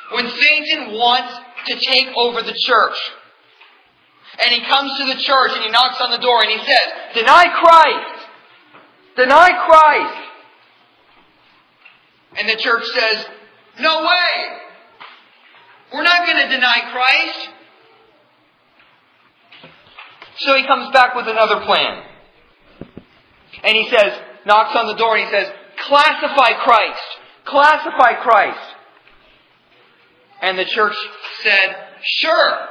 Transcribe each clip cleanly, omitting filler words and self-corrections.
When Satan wants to take over the church, and he comes to the church and he knocks on the door and he says, "Deny Christ! Deny Christ!" And the church says, "No way! We're not going to deny Christ." So he comes back with another plan. And he says, knocks on the door and he says, "Classify Christ! Classify Christ!" And the church said, "Sure.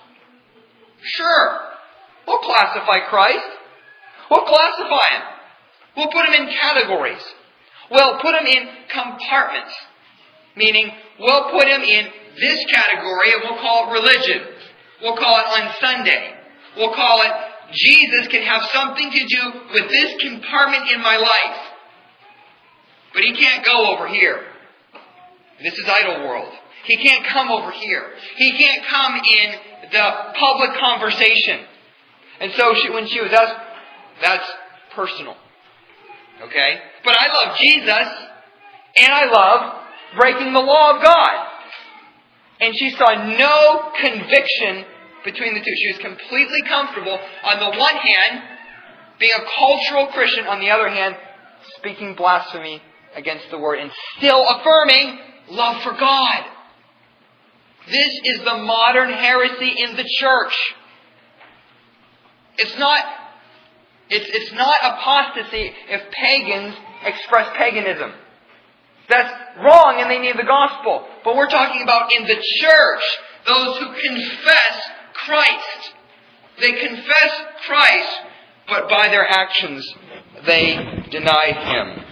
We'll classify Christ. We'll classify Him. We'll put Him in categories. We'll put Him in compartments. Meaning, we'll put Him in this category and we'll call it religion. We'll call it on Sunday. We'll call it Jesus can have something to do with this compartment in my life. But He can't go over here. This is idol world. He can't come over here. He can't come in the public conversation." And so when she was asked, that's personal. Okay? But I love Jesus, and I love breaking the law of God. And she saw no conviction between the two. She was completely comfortable, on the one hand, being a cultural Christian, on the other hand, speaking blasphemy against the Word, and still affirming love for God. This is the modern heresy in the church. It's not apostasy if pagans express paganism. That's wrong and they need the gospel. But we're talking about in the church, those who confess Christ. They confess Christ, but by their actions they deny Him.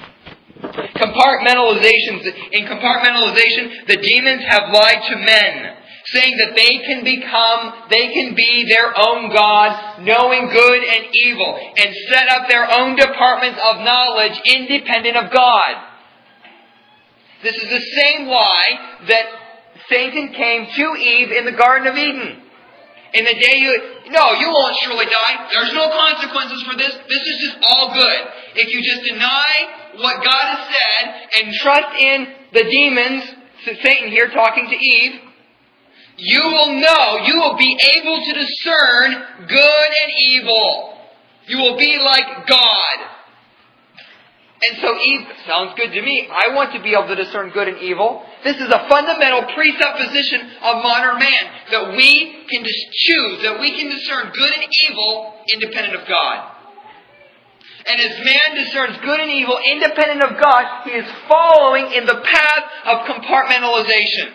In compartmentalization, the demons have lied to men, saying that they can be their own God, knowing good and evil, and set up their own departments of knowledge independent of God. This is the same lie that Satan came to Eve in the Garden of Eden. In the day you won't surely die. There's no consequences for this. This is just all good. If you just deny what God has said and trust in the demons, Satan here talking to Eve, you will be able to discern good and evil. You will be like God. And so Eve, sounds good to me. I want to be able to discern good and evil. This is a fundamental presupposition of modern man, that we can just choose, that we can discern good and evil independent of God. And as man discerns good and evil independent of God, he is following in the path of compartmentalization.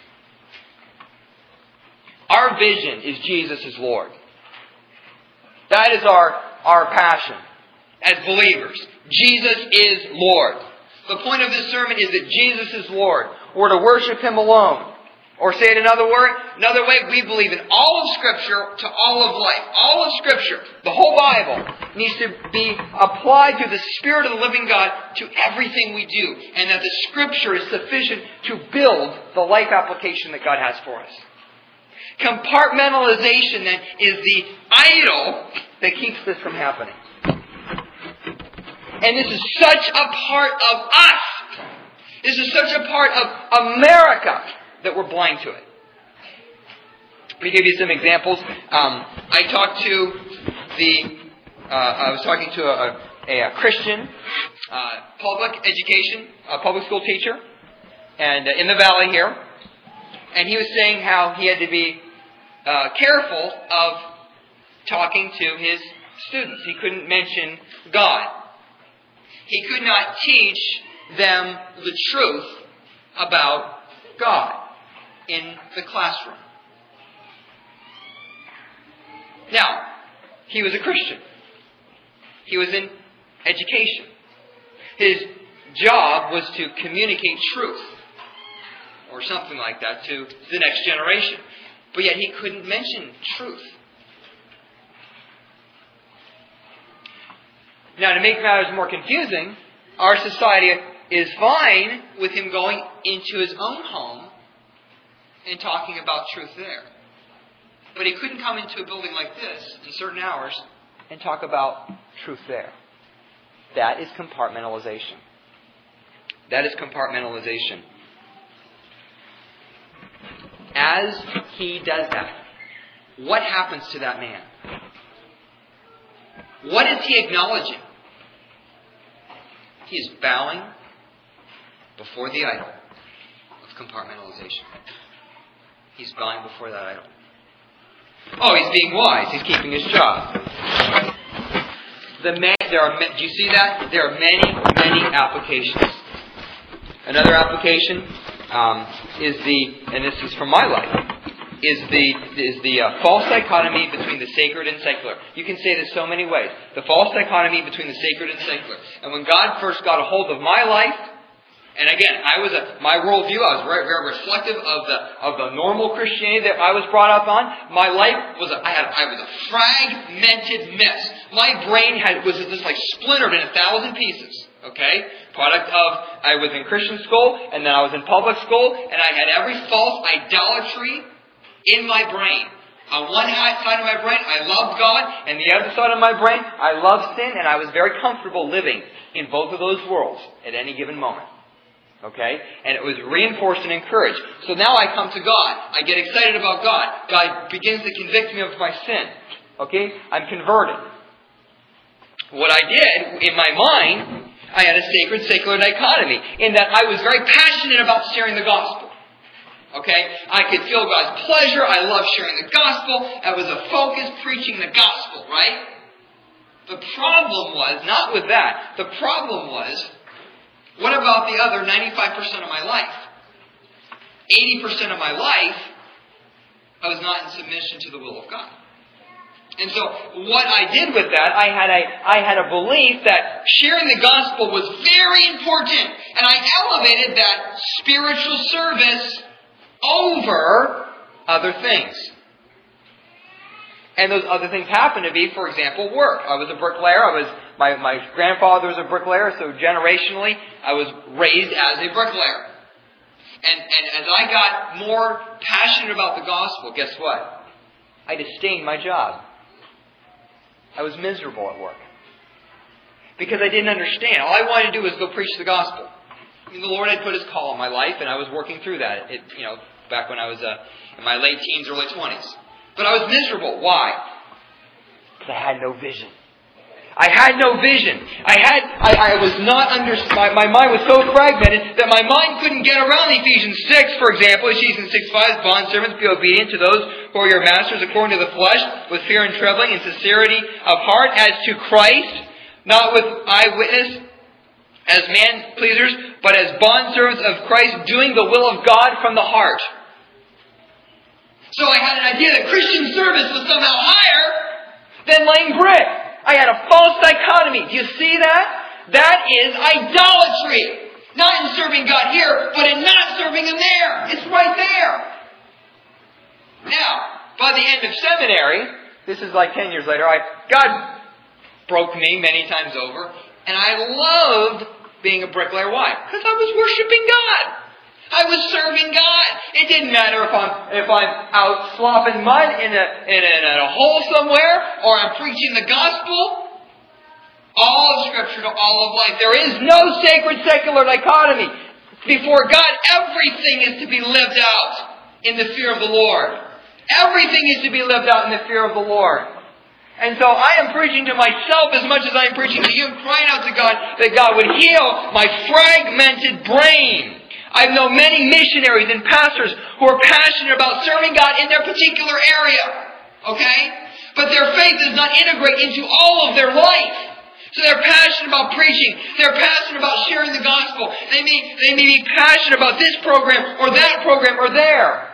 Our vision is Jesus is Lord. That is our passion as believers. Jesus is Lord. The point of this sermon is that Jesus is Lord. We're to worship Him alone. Or say it another way, we believe in all of Scripture to all of life. All of Scripture, the whole Bible, needs to be applied through the Spirit of the living God to everything we do. And that the Scripture is sufficient to build the life application that God has for us. Compartmentalization, then, is the idol that keeps this from happening. And this is such a part of us. This is such a part of America that we're blind to it. Let me give you some examples. I was talking to a Christian public school teacher, and in the valley here, and he was saying how he had to be careful of talking to his students. He couldn't mention God. He could not teach them the truth about God in the classroom. Now, he was a Christian. He was in education. His job was to communicate truth, or something like that, to the next generation. But yet he couldn't mention truth. Now, to make matters more confusing, our society is fine with him going into his own home and talking about truth there. But he couldn't come into a building like this in certain hours and talk about truth there. That is compartmentalization. That is compartmentalization. as he does that, what happens to that man? What is he acknowledging? He is bowing before the idol of compartmentalization. He's bowing before that idol. Oh, he's being wise. He's keeping his job. Do you see that? There are many, many applications. Another application and this is from my life, is the false dichotomy between the sacred and secular. You can say this so many ways. The false dichotomy between the sacred and secular. And when God first got a hold of my life, and again, my worldview, I was very, very reflective of the normal Christianity that I was brought up on. My life was I was a fragmented mess. My brain was just like splintered in 1,000 pieces. Okay? Product of, I was in Christian school, and then I was in public school, and I had every false idolatry in my brain. On one side of my brain, I loved God, and the other side of my brain, I loved sin, and I was very comfortable living in both of those worlds at any given moment. Okay? And it was reinforced and encouraged. So now I come to God. I get excited about God. God begins to convict me of my sin. Okay? I'm converted. What I did, in my mind, I had a sacred-secular dichotomy, in that I was very passionate about sharing the gospel. Okay? I could feel God's pleasure. I loved sharing the gospel. I was a focus preaching the gospel, right? The problem was, not with that, the problem was, what about the other 95% of my life? 80% of my life, I was not in submission to the will of God. And so, what I did with that, I had a belief that sharing the gospel was very important. And I elevated that spiritual service over other things. And those other things happened to be, for example, work. I was a bricklayer. My grandfather was a bricklayer, so generationally, I was raised as a bricklayer. And as I got more passionate about the gospel, guess what? I disdained my job. I was miserable at work. Because I didn't understand. All I wanted to do was go preach the gospel. I mean, the Lord had put His call on my life, and I was working through that. Back when I was in my late teens, early 20s. But I was miserable. Why? Because I had no vision. I had no vision. I was not my mind was so fragmented that my mind couldn't get around Ephesians 6, for example. Ephesians 6:5, bondservants, be obedient to those who are your masters according to the flesh, with fear and trembling and sincerity of heart, as to Christ, not with eyewitness, as man-pleasers, but as bondservants of Christ, doing the will of God from the heart. So I had an idea that Christian service was somehow higher than laying brick. I had a false dichotomy. Do you see that? That is idolatry. Not in serving God here, but in not serving Him there. It's right there. Now, by the end of seminary, this is like 10 years later, God broke me many times over, and I loved being a bricklayer. Why? Because I was worshiping God. I was serving God. It didn't matter if I'm out slopping mud in a hole somewhere, or I'm preaching the gospel. All of Scripture to all of life. There is no sacred secular dichotomy. Before God, everything is to be lived out in the fear of the Lord. Everything is to be lived out in the fear of the Lord. And so I am preaching to myself as much as I am preaching to you, crying out to God that God would heal my fragmented brain. I know many missionaries and pastors who are passionate about serving God in their particular area. Okay? But their faith does not integrate into all of their life. So they're passionate about preaching. They're passionate about sharing the gospel. They may be passionate about this program or that program or there.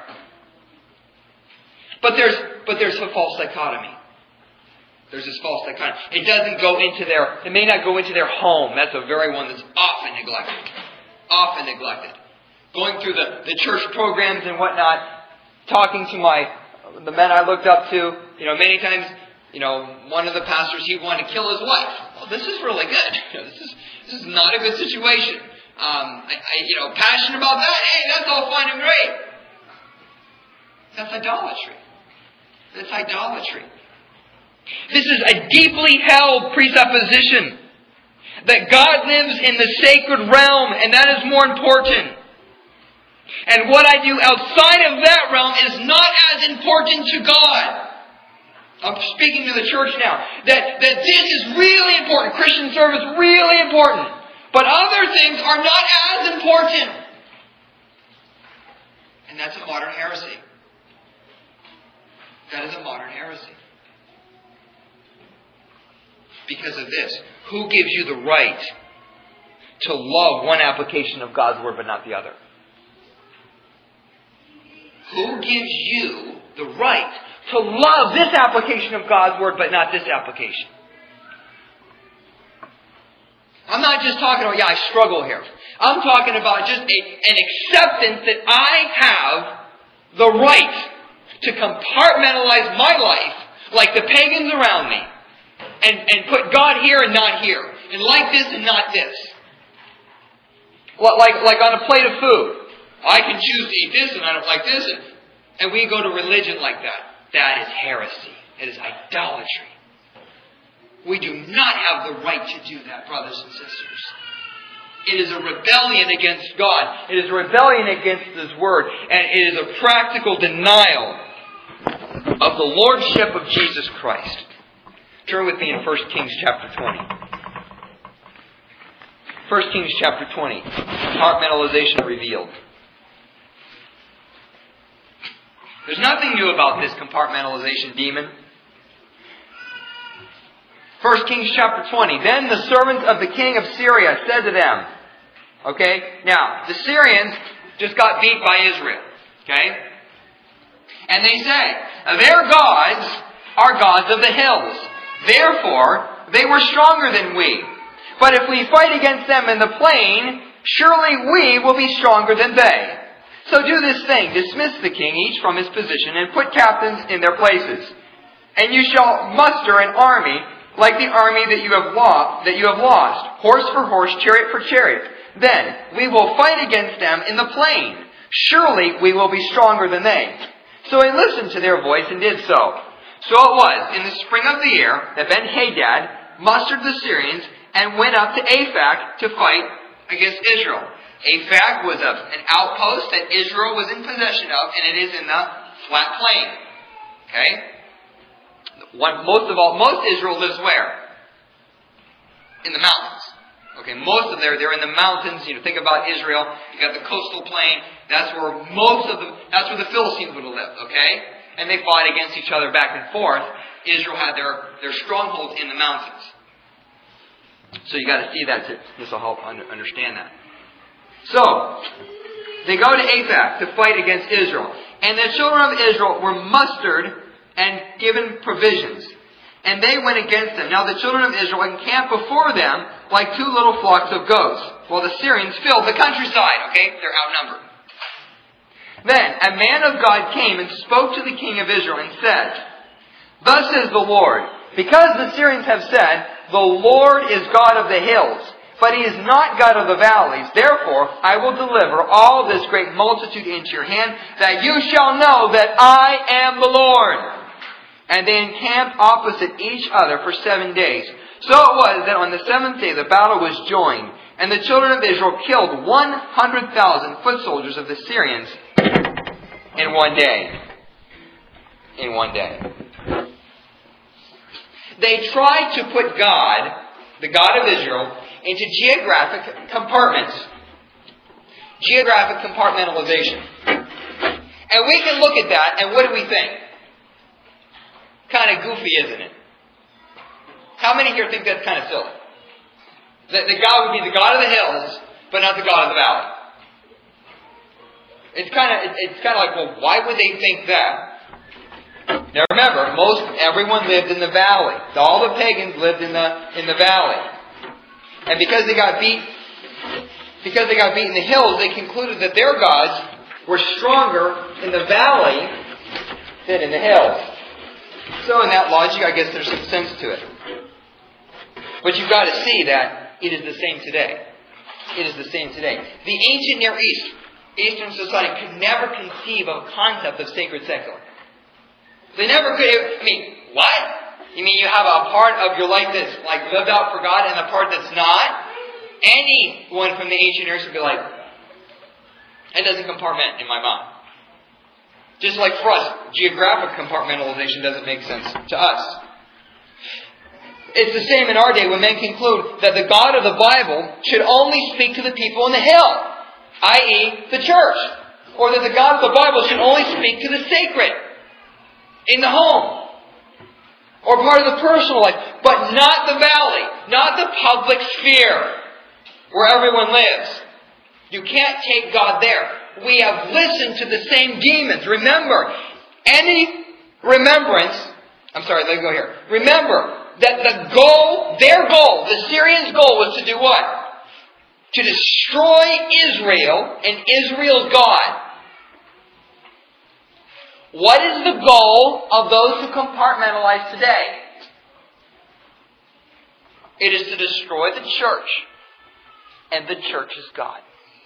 But there's a false dichotomy. There's this false dichotomy. It may not go into their home. That's a very one that's often neglected. Often neglected. Going through the church programs and whatnot, talking to the men I looked up to, many times, one of the pastors, he wanted to kill his wife. Well, this is really good. This is not a good situation. Passionate about that. Hey, that's all fine and great. That's idolatry. That's idolatry. This is a deeply held presupposition that God lives in the sacred realm, and that is more important. And what I do outside of that realm is not as important to God. I'm speaking to the church now. That this is really important. Christian service, really important. But other things are not as important. And that's a modern heresy. That is a modern heresy. Because of this. Who gives you the right to love one application of God's Word but not the other? Who gives you the right to love this application of God's Word but not this application? I'm not just talking about, I struggle here. I'm talking about just an acceptance that I have the right to compartmentalize my life like the pagans around me and put God here and not here, and like this and not this. Like on a plate of food. I can choose to eat this and I don't like this, and we go to religion like that. That is heresy. It is idolatry. We do not have the right to do that, brothers and sisters. It is a rebellion against God. It is a rebellion against His Word. And it is a practical denial of the Lordship of Jesus Christ. Turn with me in 1 Kings chapter 20. 1 Kings chapter 20. Compartmentalization revealed. There's nothing new about this compartmentalization demon. 1 Kings chapter 20. Then the servants of the king of Syria said to them, okay, now, the Syrians just got beat by Israel, okay? And they say, their gods are gods of the hills. Therefore, they were stronger than we. But if we fight against them in the plain, surely we will be stronger than they. So do this thing, dismiss the king each from his position, and put captains in their places. And you shall muster an army like the army that you have lost, horse for horse, chariot for chariot. Then we will fight against them in the plain. Surely we will be stronger than they. So he listened to their voice and did so. So it was in the spring of the year that Ben-Hadad mustered the Syrians and went up to Aphek to fight against Israel. Aphek was an outpost that Israel was in possession of, and it is in the flat plain. Okay? Most Israel lives where? In the mountains. Okay, they're in the mountains. Think about Israel. You got the coastal plain. That's where the Philistines would have lived. Okay, and they fought against each other back and forth. Israel had their strongholds in the mountains. So you got to see that. This will help understand that. So they go to Aphek to fight against Israel, and the children of Israel were mustered and given provisions. And they went against them. Now the children of Israel encamped before them like two little flocks of goats, while the Syrians filled the countryside. Okay? They're outnumbered. Then a man of God came and spoke to the king of Israel and said, Thus says the Lord, because the Syrians have said, The Lord is God of the hills, but He is not God of the valleys. Therefore, I will deliver all this great multitude into your hand, that you shall know that I am the Lord. And they encamped opposite each other for 7 days. So it was that on the 7th day the battle was joined, and the children of Israel killed 100,000 foot soldiers of the Syrians in 1 day. In 1 day. They tried to put God, the God of Israel, into geographic compartments. Geographic compartmentalization. And we can look at that, and what do we think? Kind of goofy, isn't it? How many here think that's kind of silly? That God would be the God of the hills, but not the God of the valley. It's kind of like, well, why would they think that? Now remember, everyone lived in the valley. All the pagans lived in the valley. And because they got beat in the hills, they concluded that their gods were stronger in the valley than in the hills. So in that logic, I guess there's some sense to it. But you've got to see that it is the same today. It is the same today. The ancient Near East, Eastern society, could never conceive of a concept of sacred secular. They never could. What? You mean you have a part of your life that's lived out for God and a part that's not? Anyone from the ancient Near East would be like, It doesn't compartment in my mind. Just like for us, geographic compartmentalization doesn't make sense to us. It's the same in our day when men conclude that the God of the Bible should only speak to the people in the hill, i.e. the church. Or that the God of the Bible should only speak to the sacred, in the home, or part of the personal life, but not the valley, not the public sphere, where everyone lives. You can't take God there. We have listened to the same demons. Remember, Remember that their goal, the Syrians' goal was to do what? To destroy Israel and Israel's God. What is the goal of those who compartmentalize today? It is to destroy the church and the church's God.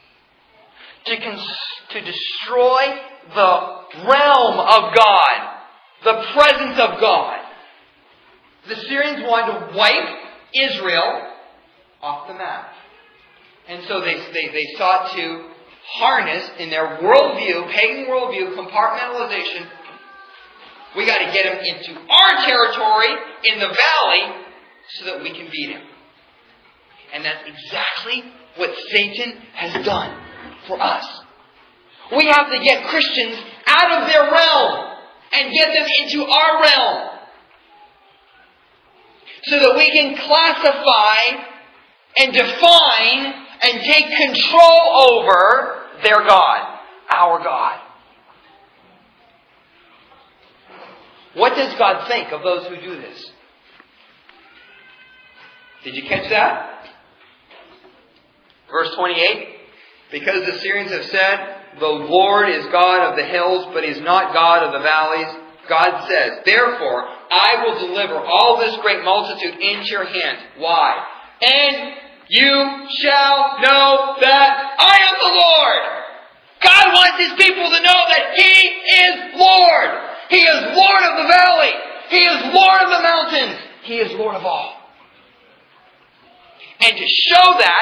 To destroy the realm of God, the presence of God. The Syrians wanted to wipe Israel off the map. And so they sought to harness in their worldview, pagan worldview, compartmentalization. We got to get him into our territory in the valley so that we can beat him. And that's exactly what Satan has done for us. We have to get Christians out of their realm and get them into our realm so that we can classify and define and take control over their God, our God. What does God think of those who do this? Did you catch that? Verse 28. Because the Syrians have said, the Lord is God of the hills, but He is not God of the valleys. God says, therefore, I will deliver all this great multitude into your hands. Why? And you shall know that I am the Lord. God wants His people to know that He is Lord. He is Lord of the valley. He is Lord of the mountains. He is Lord of all. And to show that,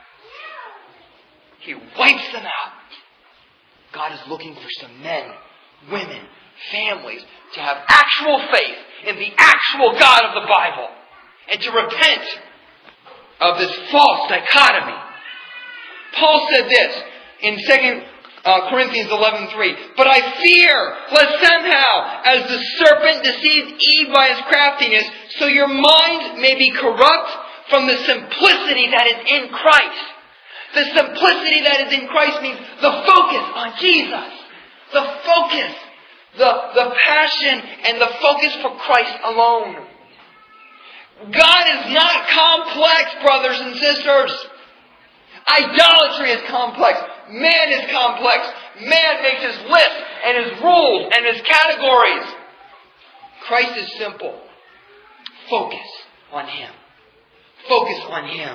He wipes them out. God is looking for some men, women, families to have actual faith in the actual God of the Bible and to repent of this false dichotomy. Paul said this in 2 Corinthians 11:3. But I fear lest somehow, as the serpent deceived Eve by his craftiness, so your minds may be corrupt from the simplicity that is in Christ. The simplicity that is in Christ means the focus on Jesus. The focus, the passion, and the focus for Christ alone. God is not complex, brothers and sisters. Idolatry is complex. Man is complex. Man makes his list and his rules and his categories. Christ is simple. Focus on Him. Focus on Him.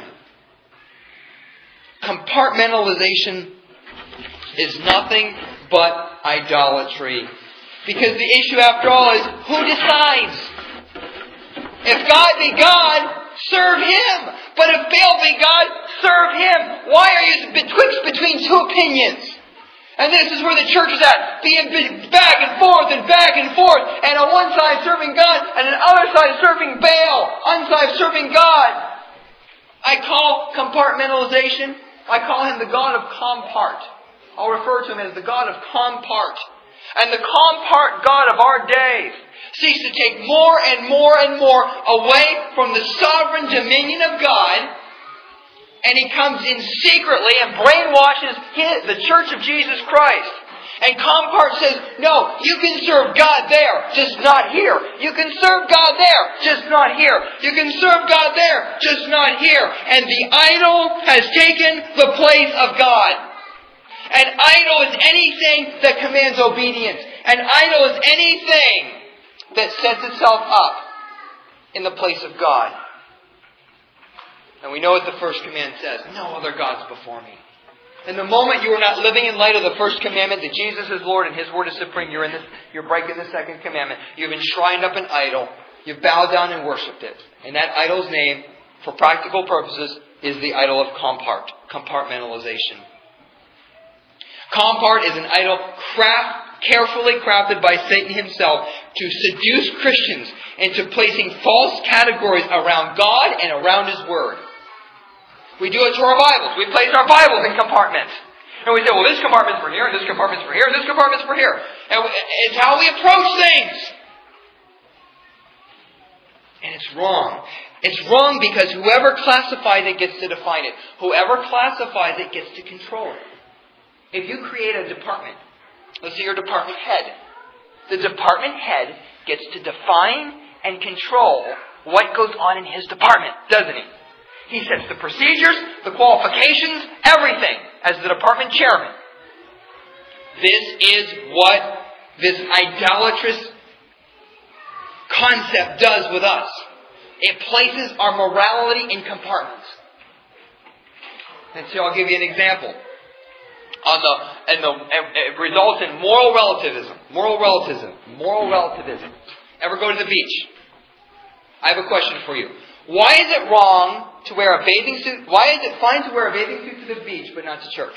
Compartmentalization is nothing but idolatry. Because the issue, after all, is who decides? If God be God, serve Him. But if Baal be God, serve Him. Why are you between two opinions? And this is where the church is at. Being back and forth and back and forth. And on one side serving God, and on the other side serving Baal. On side serving God. I call compartmentalization, I call Him the God of compart. I'll refer to Him as the God of compart. And the compart God of our days seeks to take more and more and more away from the sovereign dominion of God. And he comes in secretly and brainwashes the Church of Jesus Christ. And compart says, no, you can serve God there, just not here. You can serve God there, just not here. You can serve God there, just not here. And the idol has taken the place of God. An idol is anything that commands obedience. An idol is anything that sets itself up in the place of God. And we know what the first command says. No other gods before me. And the moment you are not living in light of the first commandment, that Jesus is Lord and His word is supreme, you're breaking the second commandment. You've enshrined up an idol. You've bowed down and worshipped it. And that idol's name, for practical purposes, is the idol of compartmentalization. Compart is an idol carefully crafted by Satan himself to seduce Christians into placing false categories around God and around His Word. We do it to our Bibles. We place our Bibles in compartments. And we say, well, this compartment's for here, and this compartment's for here, and this compartment's for here. And it's how we approach things. And it's wrong. It's wrong because whoever classifies it gets to define it. Whoever classifies it gets to control it. If you create a department, let's say your department head. The department head gets to define and control what goes on in his department, doesn't he? He sets the procedures, the qualifications, everything as the department chairman. This is what this idolatrous concept does with us. It places our morality in compartments. And so I'll give you an example. It results in moral relativism. Moral relativism. Ever go to the beach? I have a question for you. Why is it wrong to wear a bathing suit? Why is it fine to wear a bathing suit to the beach but not to church?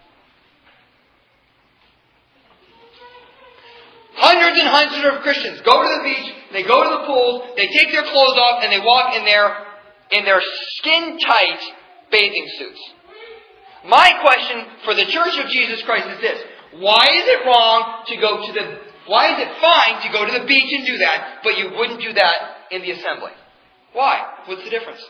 Hundreds and hundreds of Christians go to the beach, they go to the pools, they take their clothes off, and they walk in their skin-tight bathing suits. My question for the Church of Jesus Christ is this. Why is it fine to go to the beach and do that, but you wouldn't do that in the assembly? Why? What's the difference?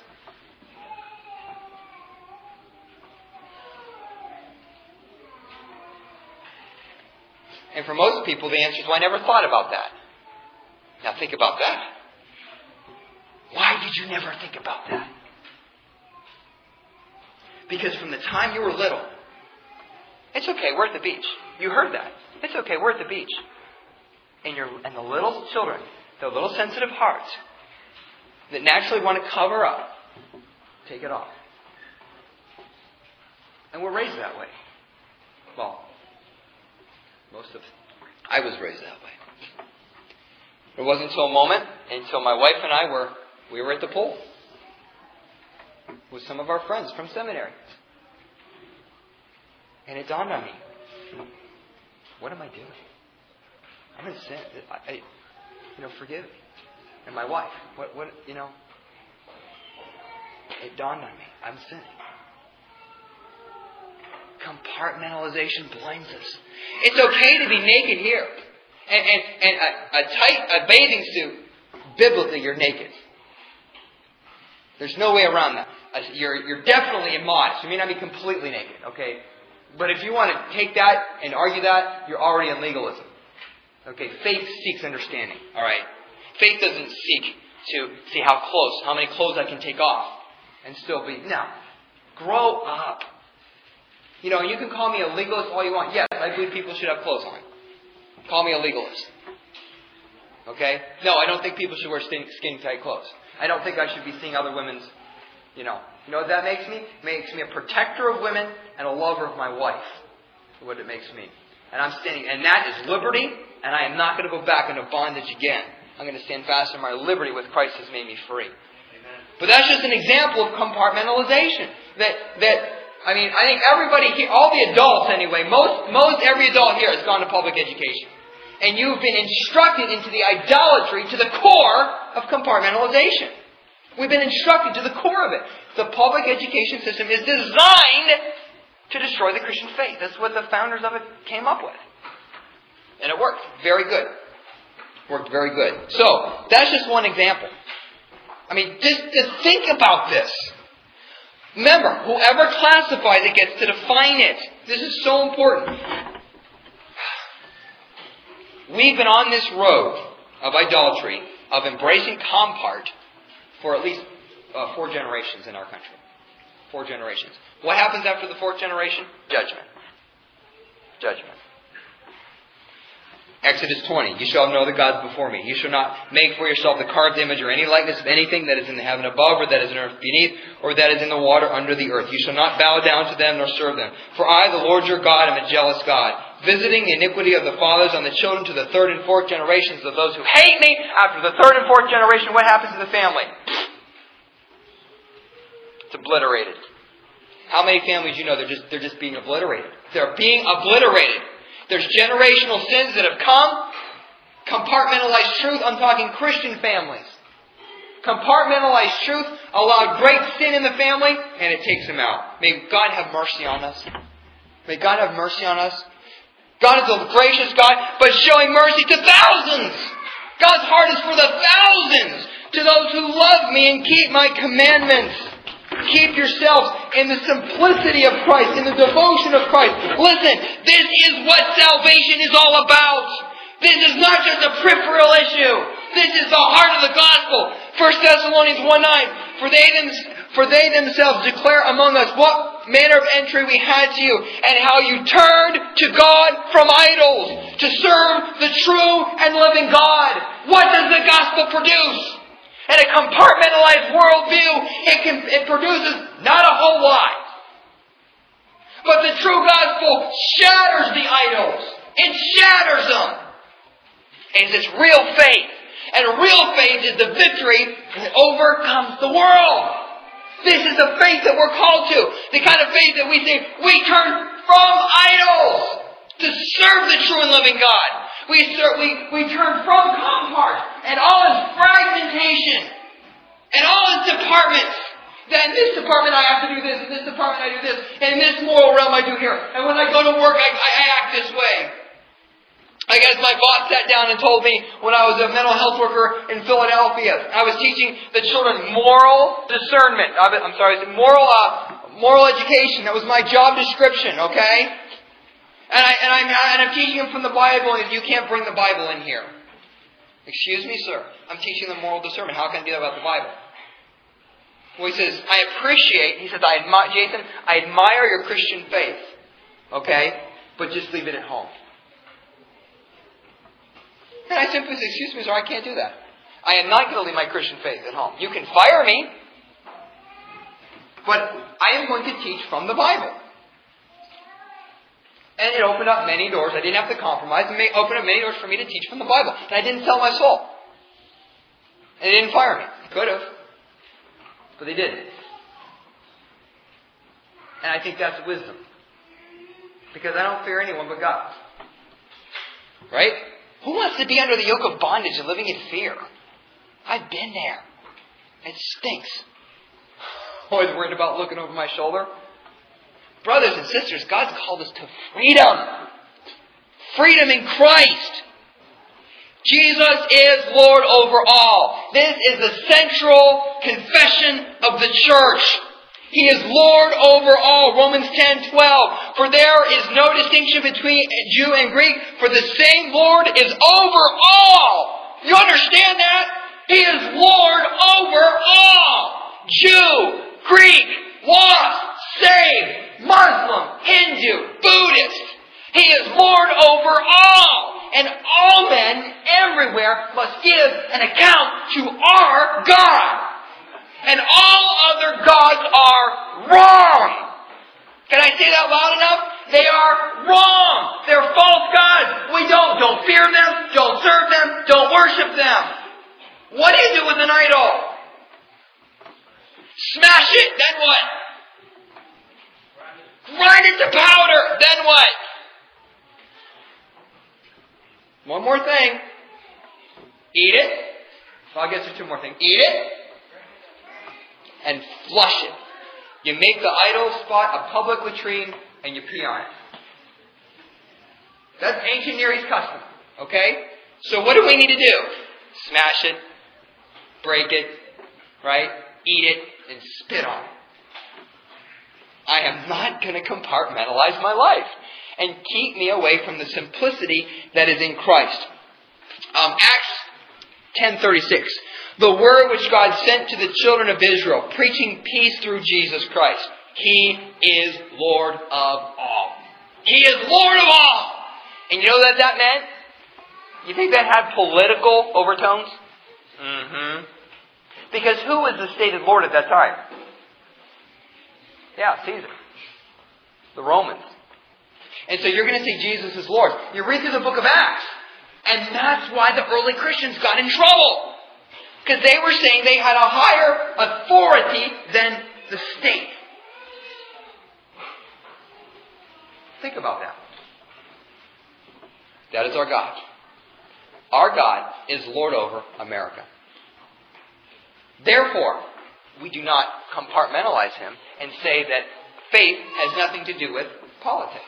And for most people, the answer is, well, I never thought about that. Now think about that. Why did you never think about that? Because from the time you were little, it's okay, we're at the beach. You heard that. It's okay, we're at the beach. And the little children, the little sensitive hearts, that naturally want to cover up, take it off. And we're raised that way. Well, I was raised that way. It wasn't until a moment, until my wife and I we were at the pool with some of our friends from seminary. And it dawned on me, what am I doing? I'm in sin. Forgive me. And my wife, it dawned on me, I'm sinning. Compartmentalization blinds us. It's okay to be naked here. And a bathing suit, biblically, you're naked. There's no way around that. You're definitely immodest. You may not be completely naked, okay? But if you want to take that and argue that, you're already in legalism. Okay, faith seeks understanding, alright? Faith doesn't seek to see how many clothes I can take off and still be. No. Grow up. You can call me a legalist all you want. Yes, I believe people should have clothes on. Call me a legalist. Okay? No, I don't think people should wear skin-tight clothes. I don't think I should be seeing other women's, You know what that makes me? It makes me a protector of women and a lover of my wife. That's what it makes me. And I'm standing, and that is liberty, and I am not going to go back into bondage again. I'm going to stand fast in my liberty with Christ has made me free. Amen. But that's just an example of compartmentalization. I think everybody here, all the adults anyway, most every adult here has gone to public education. And you've been instructed into the idolatry to the core of compartmentalization. We've been instructed to the core of it. The public education system is designed to destroy the Christian faith. That's what the founders of it came up with. And it worked very good. Worked very good. So, that's just one example. Just to think about this. Remember, whoever classifies it gets to define it. This is so important. We've been on this road of idolatry, of embracing compart, for at least 4 generations in our country. 4 generations. What happens after the 4th generation? Judgment. Judgment. Exodus 20. You shall know the gods before me. You shall not make for yourself the carved image or any likeness of anything that is in the heaven above, or that is in the earth beneath, or that is in the water under the earth. You shall not bow down to them nor serve them. For I, the Lord your God, am a jealous God, visiting the iniquity of the fathers on the children to the 3rd and 4th generations of those who hate me. After the 3rd and 4th generation, what happens to the family? It's obliterated. How many families you know they're just being obliterated? They're being obliterated. There's generational sins that have come. Compartmentalized truth. I'm talking Christian families. Compartmentalized truth allowed great sin in the family, and it takes them out. May God have mercy on us. May God have mercy on us. God is a gracious God, but showing mercy to thousands. God's heart is for the thousands, to those who love me and keep my commandments. Keep yourselves in the simplicity of Christ, in the devotion of Christ. Listen, this is what salvation is all about. This is not just a peripheral issue. This is the heart of the gospel. 1 Thessalonians 1:9, For they themselves declare among us what manner of entry we had to you, and how you turned to God from idols, to serve the true and living God. What does the gospel produce? In a compartmentalized worldview, it produces not a whole lot. But the true gospel shatters the idols. It shatters them. And it's real faith. And real faith is the victory that overcomes the world. This is the faith that we're called to. The kind of faith that we say, we turn from idols to serve the true and living God. We turn from Compart and all its fragmentation and all its departments. That in this department I have to do this, in this department I do this, and in this moral realm I do here. And when I go to work I act this way. I guess my boss sat down and told me when I was a mental health worker in Philadelphia, I was teaching the children moral discernment. Moral education. That was my job description, okay? And I'm teaching them from the Bible, and you can't bring the Bible in here. Excuse me, sir. I'm teaching them moral discernment. How can I do that about the Bible? Well, he says, Jason, I admire your Christian faith. Okay? But just leave it at home. And I simply say, excuse me, sir, I can't do that. I am not going to leave my Christian faith at home. You can fire me, but I am going to teach from the Bible. And it opened up many doors. I didn't have to compromise. It opened up many doors for me to teach from the Bible. And I didn't sell my soul. And they didn't fire me. They could have. But they didn't. And I think that's wisdom. Because I don't fear anyone but God. Right? Who wants to be under the yoke of bondage and living in fear? I've been there. It stinks. Always worried about looking over my shoulder. Brothers and sisters, God's called us to freedom. Freedom in Christ. Jesus is Lord over all. This is the central confession of the church. He is Lord over all. Romans 10:12. For there is no distinction between Jew and Greek, for the same Lord is over all. You understand that? He is Lord over all. Jew, Greek, lost, saved, Muslim, Hindu, Buddhist. He is Lord over all. And all men everywhere must give an account to our God. And all other gods are wrong. Can I say that loud enough? They are wrong. They're false gods. We don't fear them, don't serve them, don't worship them. What do you do with an idol? Smash it, then what? Grind it to powder, then what? One more thing. Eat it. Well, I guess there's two more things. Eat it. And flush it. You make the idol spot a public latrine and you pee on it. That's ancient Near East custom. Okay? So what do we need to do? Smash it. Break it. Right? Eat it. And spit on it. I am not going to compartmentalize my life. And keep me away from the simplicity that is in Christ. Acts 10:36. The word which God sent to the children of Israel, preaching peace through Jesus Christ. He is Lord of all. He is Lord of all. And you know what that meant? You think that had political overtones? Mm-hmm. Because who was the stated Lord at that time? Yeah, Caesar. The Romans. And so you're going to see Jesus as Lord. You read through the book of Acts. And that's why the early Christians got in trouble. Because they were saying they had a higher authority than the state. Think about that. That is our God. Our God is Lord over America. Therefore, we do not compartmentalize Him and say that faith has nothing to do with politics.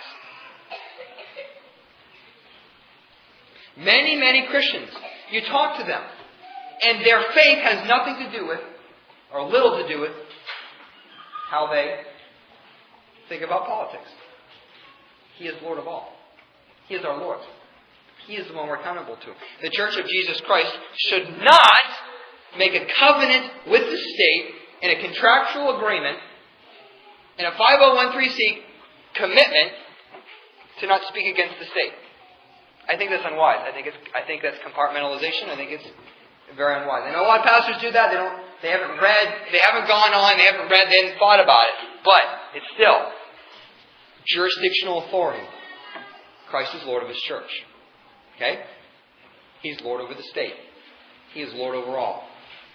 Many, many Christians, you talk to them, and their faith has nothing to do with, or little to do with, how they think about politics. He is Lord of all. He is our Lord. He is the one we're accountable to. The Church of Jesus Christ should not make a covenant with the state in a contractual agreement, in a 5013C commitment to not speak against the state. I think that's unwise. I think that's compartmentalization. I think it's very unwise. I know a lot of pastors do that. They haven't gone on, they haven't thought about it. But it's still jurisdictional authority. Christ is Lord of His church. Okay? He's Lord over the state. He is Lord over all.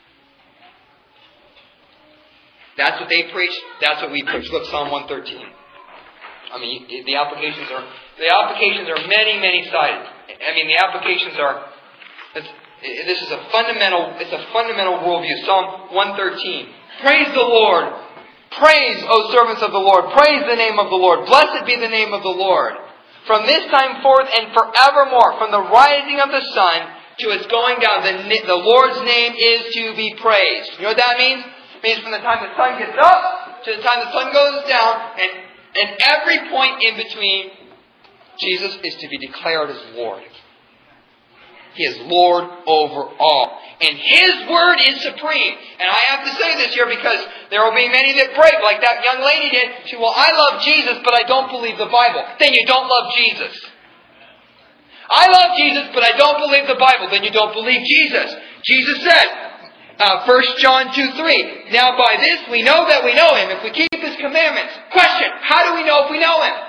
That's what they preach. That's what we preach. Look, Psalm 113. I mean, the applications are many, many sided. I mean, the applications are. This is a fundamental worldview. Psalm 113. Praise the Lord. Praise, O servants of the Lord. Praise the name of the Lord. Blessed be the name of the Lord. From this time forth and forevermore, from the rising of the sun to its going down, the Lord's name is to be praised. You know what that means? It means from the time the sun gets up to the time the sun goes down, and every point in between, Jesus is to be declared as Lord. He is Lord over all. And His word is supreme. And I have to say this here because there will be many that break, like that young lady did. She said, well, I love Jesus, but I don't believe the Bible. Then you don't love Jesus. I love Jesus, but I don't believe the Bible. Then you don't believe Jesus. Jesus said, 1 John 2:3, now by this we know that we know Him, if we keep His commandments. Question, how do we know if we know Him?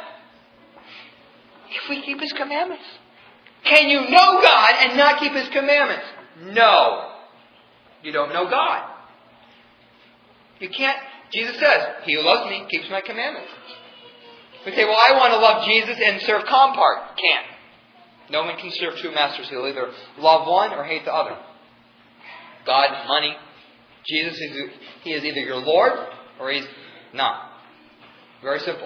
If we keep His commandments. Can you know God and not keep His commandments? No. You don't know God. You can't. Jesus says, he who loves me keeps my commandments. We say, well, I want to love Jesus and serve Compart. Can't. No one can serve two masters. He'll either love one or hate the other. God, money. Jesus, He is either your Lord or He's not. Very simple.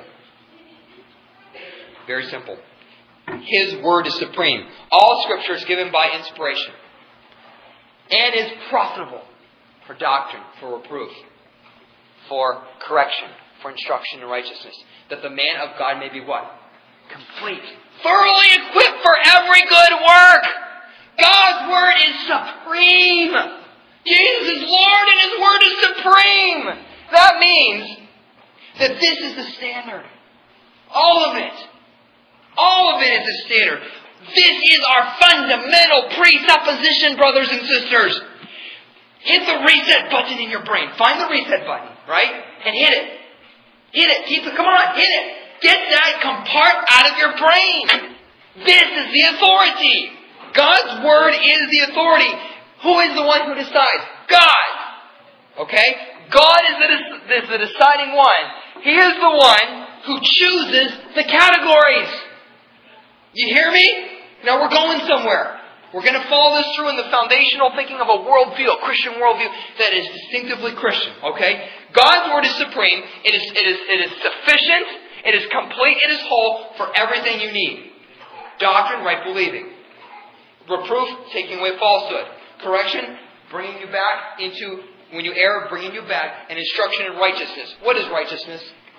Very simple. His word is supreme. All Scripture is given by inspiration and is profitable for doctrine, for reproof, for correction, for instruction in righteousness, that the man of God may be what? Complete. Thoroughly equipped for every good work. God's word is supreme. Jesus is Lord and His word is supreme. That means that this is the standard. All of it. All of it is the standard. This is our fundamental presupposition, brothers and sisters. Hit the reset button in your brain. Find the reset button, right? And hit it. Hit it. Come on, hit it. Get that compart out of your brain. This is the authority. God's word is the authority. Who is the one who decides? God. Okay? God is the deciding one. He is the one who chooses the categories. You hear me? Now we're going somewhere. We're going to follow this through in the foundational thinking of a worldview, a Christian worldview that is distinctively Christian. Okay? God's word is supreme. It is sufficient. It is complete. It is whole for everything you need. Doctrine, right believing. Reproof, taking away falsehood. Correction, bringing you back into, when you err, bringing you back. And instruction in righteousness. What is righteousness?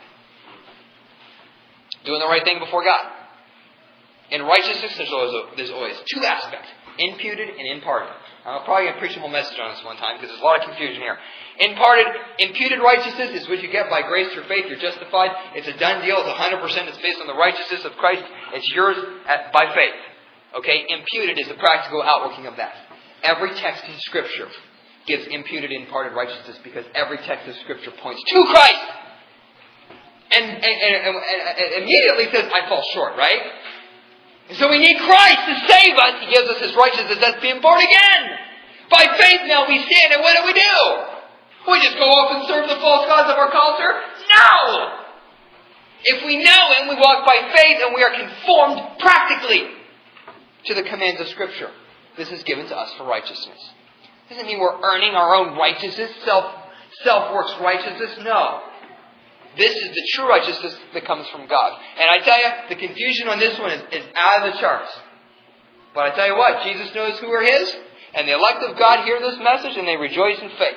Doing the right thing before God. In righteousness, there's always two aspects. Imputed and imparted. I'm probably going to preach a whole message on this one time because there's a lot of confusion here. Imputed righteousness is what you get by grace through faith. You're justified. It's a done deal. It's 100%. It's based on the righteousness of Christ. It's yours by faith. Okay? Imputed is the practical outworking of that. Every text in Scripture gives imputed and imparted righteousness because every text of Scripture points to Christ. And immediately says, I fall short, right? And so we need Christ to save us. He gives us His righteousness as being born again. By faith now we stand, and what do? We just go off and serve the false gods of our culture? No! If we know Him, we walk by faith and we are conformed practically to the commands of Scripture. This is given to us for righteousness. Doesn't mean we're earning our own righteousness, self-works righteousness. No. This is the true righteousness that comes from God. And I tell you, the confusion on this one is out of the charts. But I tell you what, Jesus knows who are His, and the elect of God hear this message and they rejoice in faith.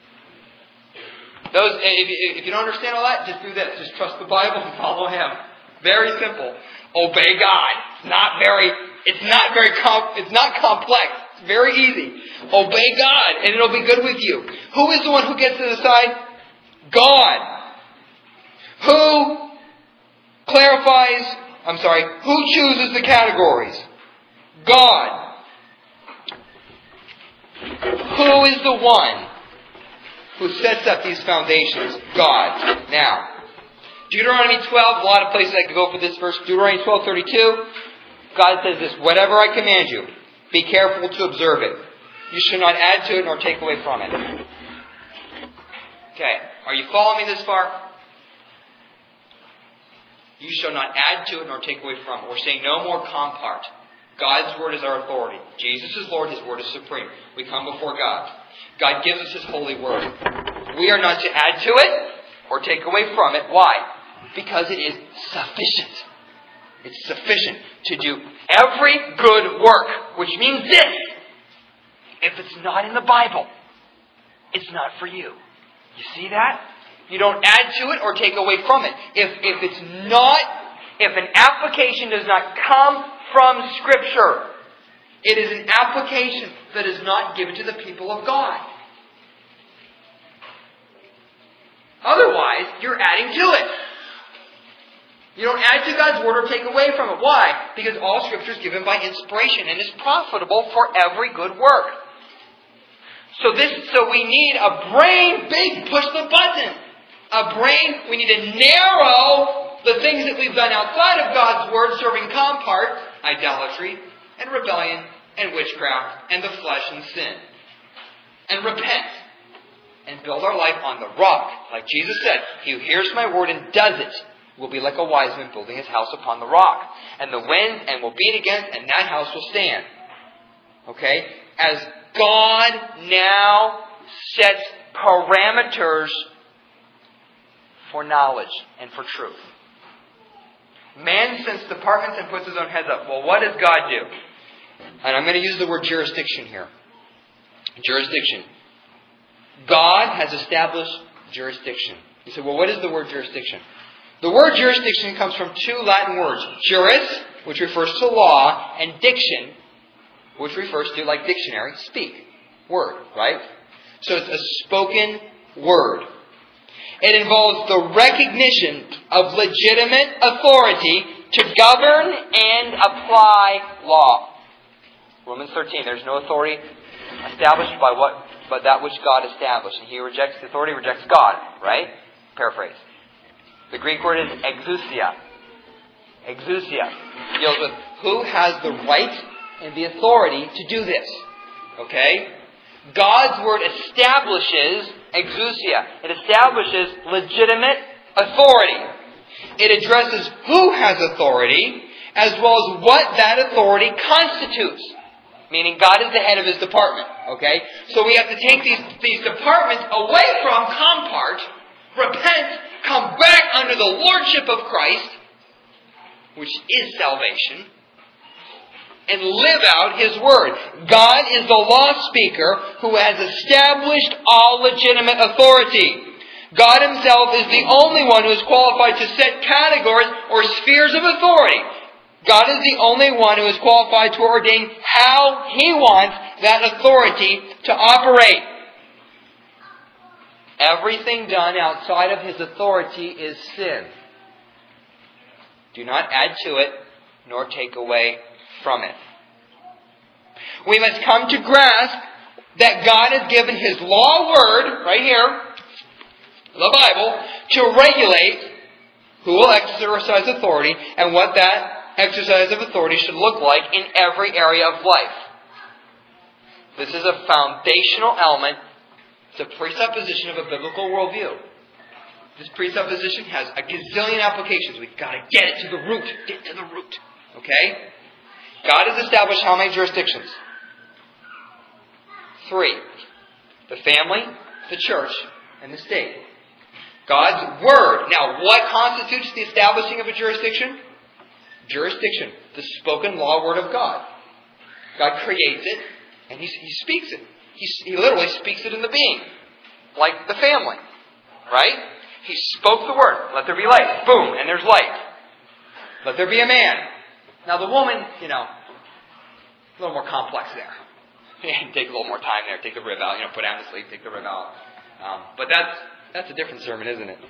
If you don't understand all that, just do this. Just trust the Bible and follow Him. Very simple. Obey God. It's not complex. It's very easy. Obey God and it'll be good with you. Who is the one who gets to decide? God. Who chooses the categories? God. Who is the one who sets up these foundations? God. Now, Deuteronomy 12, a lot of places I could go for this verse. Deuteronomy 12:32, God says this, whatever I command you, be careful to observe it. You shall not add to it nor take away from it. Okay, are you following me this far? You shall not add to it nor take away from it. We're saying no more compart. God's Word is our authority. Jesus is Lord. His Word is supreme. We come before God. God gives us His holy Word. We are not to add to it or take away from it. Why? Because it is sufficient. It's sufficient to do every good work. Which means this. If it's not in the Bible, it's not for you. You see that? You don't add to it or take away from it. If an application does not come from Scripture, it is an application that is not given to the people of God. Otherwise, you're adding to it. You don't add to God's Word or take away from it. Why? Because all Scripture is given by inspiration and is profitable for every good work. So we need a brain, big push the button. A brain, we need to narrow the things that we've done outside of God's Word, serving compart, idolatry, and rebellion, and witchcraft, and the flesh and sin. And repent. And build our life on the rock. Like Jesus said, he who hears my word and does it will be like a wise man building his house upon the rock. And the wind will beat against, and that house will stand. Okay? As God now sets parameters for knowledge and for truth. Man sends departments and puts his own heads up. Well, what does God do? And I'm going to use the word jurisdiction here. Jurisdiction. God has established jurisdiction. You say, well, what is the word jurisdiction? The word jurisdiction comes from two Latin words. Juris, which refers to law, and diction, which refers to, like dictionary, speak. Word, right? So it's a spoken word. It involves the recognition of legitimate authority to govern and apply law. Romans 13, there's no authority established but that which God established. And he rejects the authority, rejects God, right? Paraphrase. The Greek word is exousia. Exousia deals with who has the right and the authority to do this. Okay? God's word establishes exousia. It establishes legitimate authority. It addresses who has authority as well as what that authority constitutes. Meaning God is the head of His department. Okay? So we have to take these departments away from compart, repent, come back under the lordship of Christ, which is salvation, and live out His Word. God is the law speaker who has established all legitimate authority. God Himself is the only one who is qualified to set categories or spheres of authority. God is the only one who is qualified to ordain how He wants that authority to operate. Everything done outside of His authority is sin. Do not add to it, nor take away from it. We must come to grasp that God has given His law word, right here, the Bible, to regulate who will exercise authority and what that exercise of authority should look like in every area of life. This is a foundational element. It's a presupposition of a biblical worldview. This presupposition has a gazillion applications. We've got to get it to the root. Get to the root. Okay? God has established how many jurisdictions? 3. The family, the church, and the state. God's Word. Now, what constitutes the establishing of a jurisdiction? Jurisdiction. The spoken law word of God. God creates it, and He speaks it. He literally speaks it into being. Like the family. Right? He spoke the word. Let there be light. Boom, and there's light. Let there be a man. Now the woman, a little more complex there. Take a little more time there. Take the rib out. Put down to sleep. Take the rib out. But that's a different sermon, isn't it?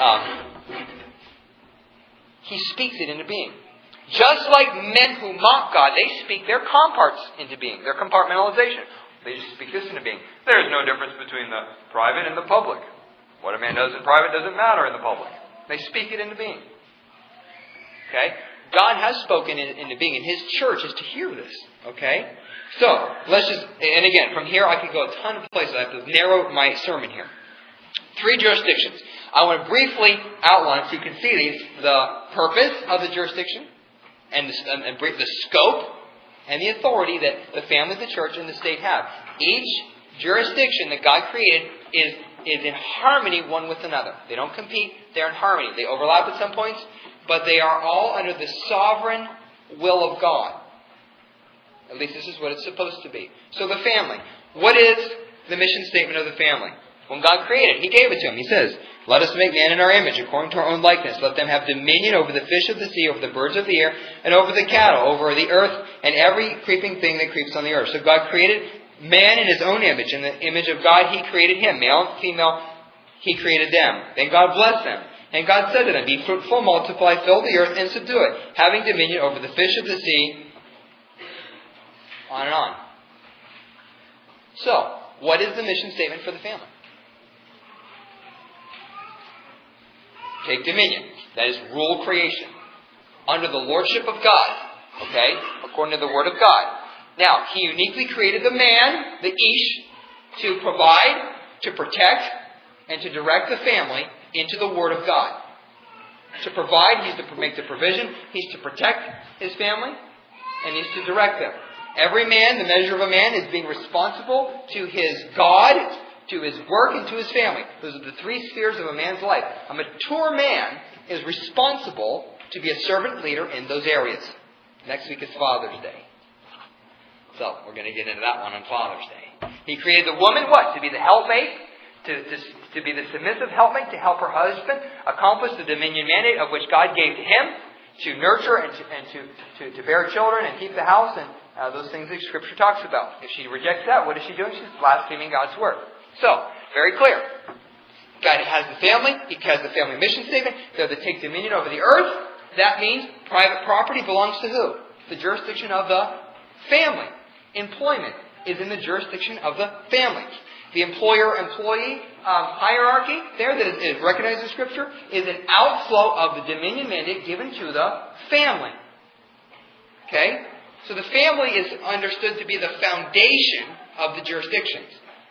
He speaks it into being. Just like men who mock God, they speak their comparts into being. Their compartmentalization. They just speak this into being. There's no difference between the private and the public. What a man does in private doesn't matter in the public. They speak it into being. Okay? God has spoken into being, and His church is to hear this. Okay? So, let's just, and again, from here I could go a ton of places. I have to narrow my sermon here. 3 jurisdictions. I want to briefly outline, so you can see these, the purpose of the jurisdiction, and the scope, and the authority that the family, the church, and the state have. Each jurisdiction that God created is in harmony one with another. They don't compete, they're in harmony. They overlap at some points, but they are all under the sovereign will of God. At least this is what it's supposed to be. So the family. What is the mission statement of the family? When God created, He gave it to him. He says, "Let us make man in our image, according to our own likeness. Let them have dominion over the fish of the sea, over the birds of the air, and over the cattle, over the earth, and every creeping thing that creeps on the earth." So God created man in His own image. In the image of God, He created him. Male and female, He created them. Then God blessed them. And God said to them, "Be fruitful, multiply, fill the earth, and subdue it, having dominion over the fish of the sea," on and on. So, what is the mission statement for the family? Take dominion. That is, rule creation. Under the lordship of God. Okay? According to the Word of God. Now, He uniquely created the man, the Ish, to provide, to protect, and to direct the family into the Word of God. To provide, He's to make the provision. He's to protect his family, and He's to direct them. Every man, the measure of a man, is being responsible to his God, to his work, and to his family. Those are the 3 spheres of a man's life. A mature man is responsible to be a servant leader in those areas. Next week is Father's Day. So, we're going to get into that one on Father's Day. He created the woman, what? To be the helpmate, to be the submissive helpmate, to help her husband accomplish the dominion mandate of which God gave to him, to nurture and to bear children and keep the house, and those things that Scripture talks about. If she rejects that, what is she doing? She's blaspheming God's Word. So, very clear. God has the family. He has the family mission statement. They're to take dominion over the earth. That means private property belongs to who? The jurisdiction of the family. Employment is in the jurisdiction of the family. The employer-employee hierarchy there that is recognized in Scripture is an outflow of the dominion mandate given to the family. Okay? So the family is understood to be the foundation of the jurisdictions.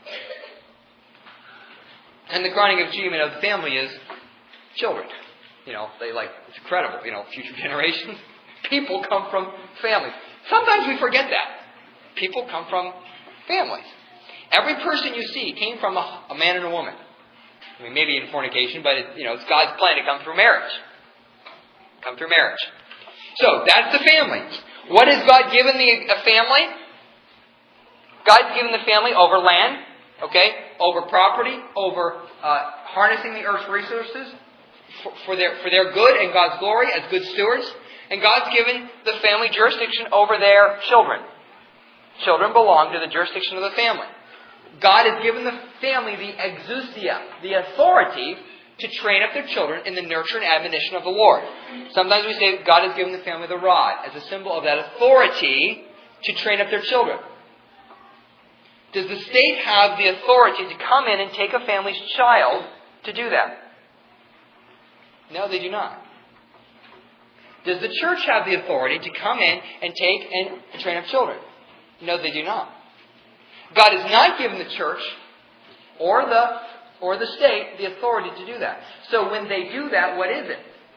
And the crowning achievement of the family is children. It's incredible. Future generations. People come from families. Sometimes we forget that. People come from families. Every person you see came from a man and a woman. I mean, maybe in fornication, but it's God's plan to come through marriage. Come through marriage. So, that's the family. What has God given the family? God's given the family over land, over property, over harnessing the earth's resources for their good and God's glory as good stewards. And God's given the family jurisdiction over their children. Children belong to the jurisdiction of the family. God has given the family the exousia, the authority to train up their children in the nurture and admonition of the Lord. Sometimes we say God has given the family the rod as a symbol of that authority to train up their children. Does the state have the authority to come in and take a family's child to do that? No, they do not. Does the church have the authority to come in and take and train up children? No, they do not. God has not given the church or or the state the authority to do that. So when they do that, what is it?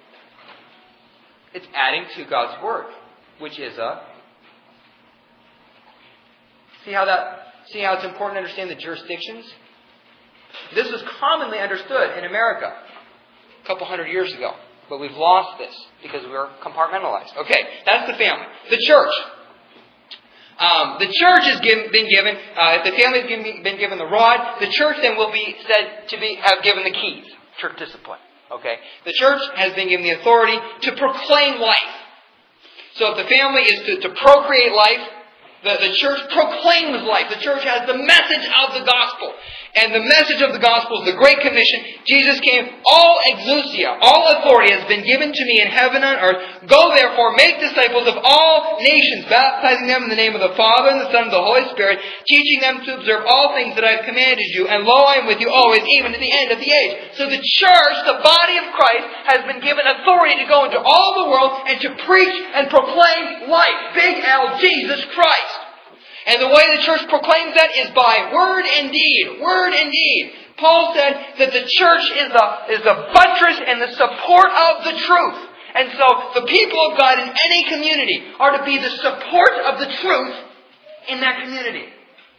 It's adding to God's Word, which is a... See how it's important to understand the jurisdictions? This was commonly understood in America a couple hundred years ago. But we've lost this because we're compartmentalized. Okay, that's the family. The church. The church has been given, if the family has been given the rod, the church then will be said to have given the keys. Church discipline. Okay? The church has been given the authority to proclaim life. So if the family is to procreate life, the church proclaims life. The church has the message of the gospel. And the message of the gospel is the Great Commission. Jesus came, all exousia, all authority has been given to me in heaven and earth. Go therefore, make disciples of all nations, baptizing them in the name of the Father and the Son and the Holy Spirit, teaching them to observe all things that I have commanded you. And lo, I am with you always, even to the end of the age. So the church, the body of Christ, has been given authority to go into all the world and to preach and proclaim life. Big L, Jesus Christ. And the way the church proclaims that is by word and deed. Word and deed. Paul said that the church is the buttress and the support of the truth. And so the people of God in any community are to be the support of the truth in that community.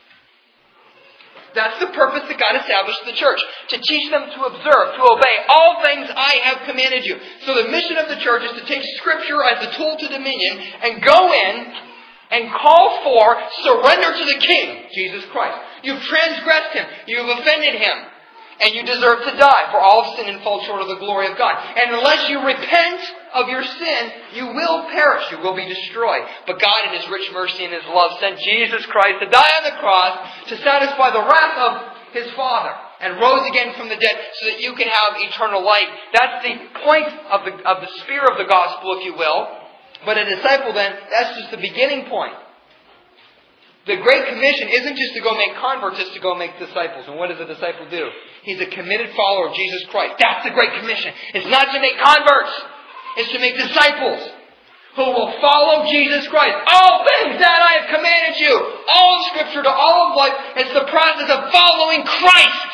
That's the purpose that God established the church. To teach them to observe, to obey all things I have commanded you. So the mission of the church is to take Scripture as a tool to dominion and go in and call for surrender to the King, Jesus Christ. You've transgressed Him. You've offended Him. And you deserve to die, for all have sinned and fall short of the glory of God. And unless you repent of your sin, you will perish. You will be destroyed. But God, in His rich mercy and His love, sent Jesus Christ to die on the cross to satisfy the wrath of His Father, and rose again from the dead so that you can have eternal life. That's the point of the spear of the gospel, if you will. But a disciple then, that's just the beginning point. The Great Commission isn't just to go make converts, it's to go make disciples. And what does a disciple do? He's a committed follower of Jesus Christ. That's the Great Commission. It's not to make converts. It's to make disciples who will follow Jesus Christ. All things that I have commanded you. All of Scripture to all of life. It's the process of following Christ.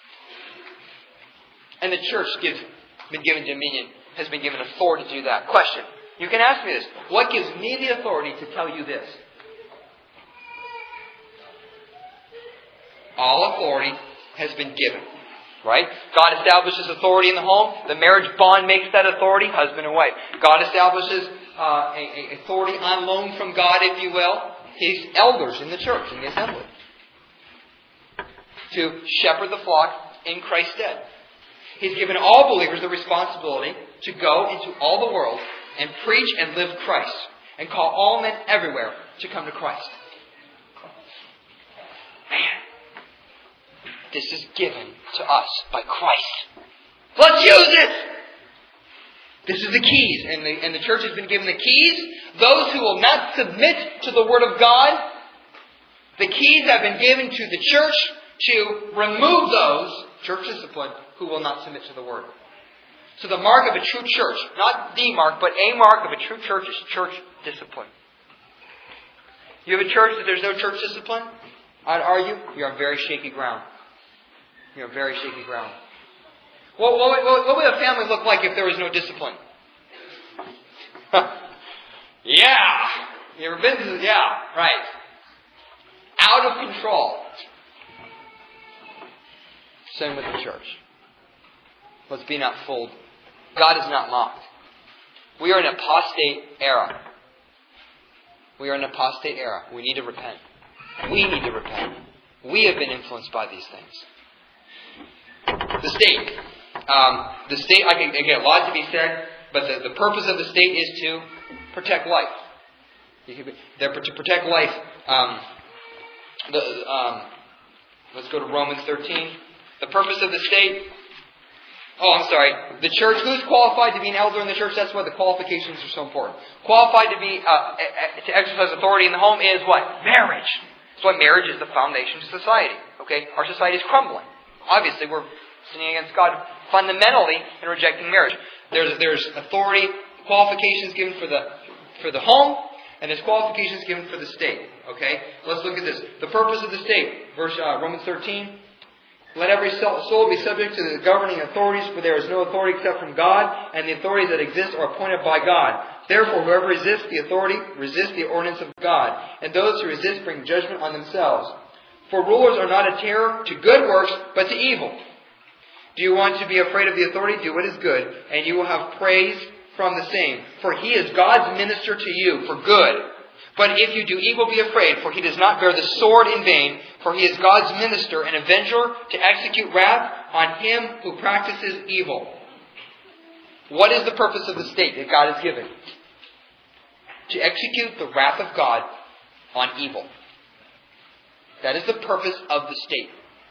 And the church been given dominion, has been given authority to do that. Question. You can ask me this. What gives me the authority to tell you this? All authority has been given. Right? God establishes authority in the home. The marriage bond makes that authority, husband and wife. God establishes a authority on loan from God, if you will, His elders in the church, in the assembly, to shepherd the flock in Christ's stead. He's given all believers the responsibility to go into all the world and preach and live Christ, and call all men everywhere to come to Christ. Man, this is given to us by Christ. Let's use it! This is the keys, and the church has been given the keys. Those who will not submit to the Word of God, the keys have been given to the church to remove those, church discipline, who will not submit to the Word. So the mark of a true church, not the mark, but a mark of a true church is church discipline. You have a church that there's no church discipline? I'd argue you're on very shaky ground. You're on very shaky ground. What would a family look like if there was no discipline? Yeah! You ever been to... Yeah, right. Out of control. Same with the church. Let's be not fooled. God is not mocked. We are in an apostate era. We are in an apostate era. We need to repent. We need to repent. We have been influenced by these things. The state. Again, a lot to be said, but the purpose of the state is to protect life. They're to protect life. Let's go to Romans 13. The purpose of the state. The church. Who's qualified to be an elder in the church? That's why the qualifications are so important. Qualified to be to exercise authority in the home is what? Marriage. That's why marriage is the foundation of society. Okay, our society is crumbling. Obviously, we're sinning against God fundamentally in rejecting marriage. There's authority, qualifications given for the home, and there's qualifications given for the state. Okay, let's look at this. The purpose of the state, Romans 13. Let every soul be subject to the governing authorities, for there is no authority except from God, and the authorities that exist are appointed by God. Therefore, whoever resists the authority resists the ordinance of God, and those who resist bring judgment on themselves. For rulers are not a terror to good works, but to evil. Do you want to be afraid of the authority? Do what is good, and you will have praise from the same. For he is God's minister to you for good. But if you do evil, be afraid, for he does not bear the sword in vain, for he is God's minister and avenger to execute wrath on him who practices evil. What is the purpose of the state that God has given? To execute the wrath of God on evil. That is the purpose of the state.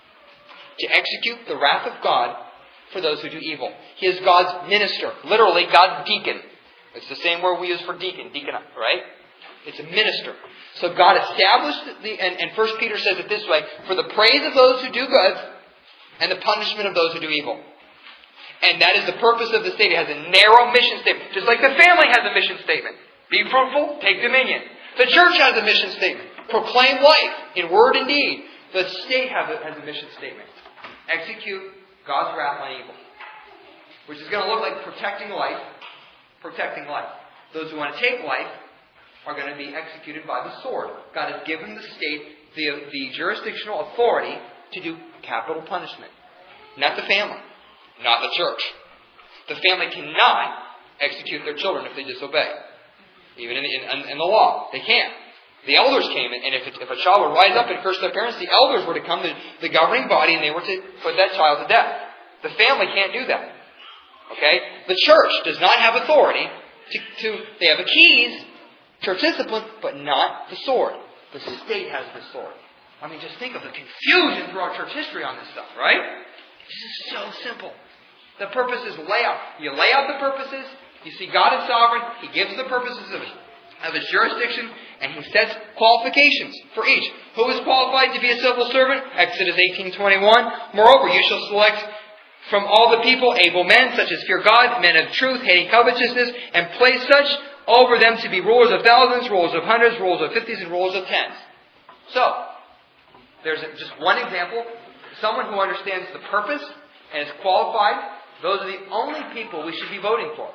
To execute the wrath of God for those who do evil. He is God's minister. Literally, God's deacon. It's the same word we use for deacon. Deacon, right? It's a minister. So God established and 1 Peter says it this way, for the praise of those who do good and the punishment of those who do evil. And that is the purpose of the state. It has a narrow mission statement. Just like the family has a mission statement. Be fruitful, take dominion. The church has a mission statement. Proclaim life in word and deed. The state has a mission statement. Execute God's wrath on evil. Which is going to look like protecting life. Protecting life. Those who want to take life are going to be executed by the sword. God has given the state the jurisdictional authority to do capital punishment. Not the family. Not the church. The family cannot execute their children if they disobey. Even in the law. They can't. The elders came, and if a child would rise up and curse their parents, the elders were to come to the governing body and they were to put that child to death. The family can't do that. Okay? The church does not have authority they have the keys, church discipline, but not the sword. The state has the sword. I mean, just think of the confusion throughout church history on this stuff, right? This is so simple. The purpose is layout. You lay out the purposes. You see God is sovereign. He gives the purposes of His jurisdiction, and He sets qualifications for each. Who is qualified to be a civil servant? Exodus 18:21. Moreover, you shall select from all the people able men, such as fear God, men of truth, hating covetousness, and place such over them to be rulers of thousands, rulers of hundreds, rulers of fifties, and rulers of tens. So, there's just one example. Someone who understands the purpose and is qualified, those are the only people we should be voting for.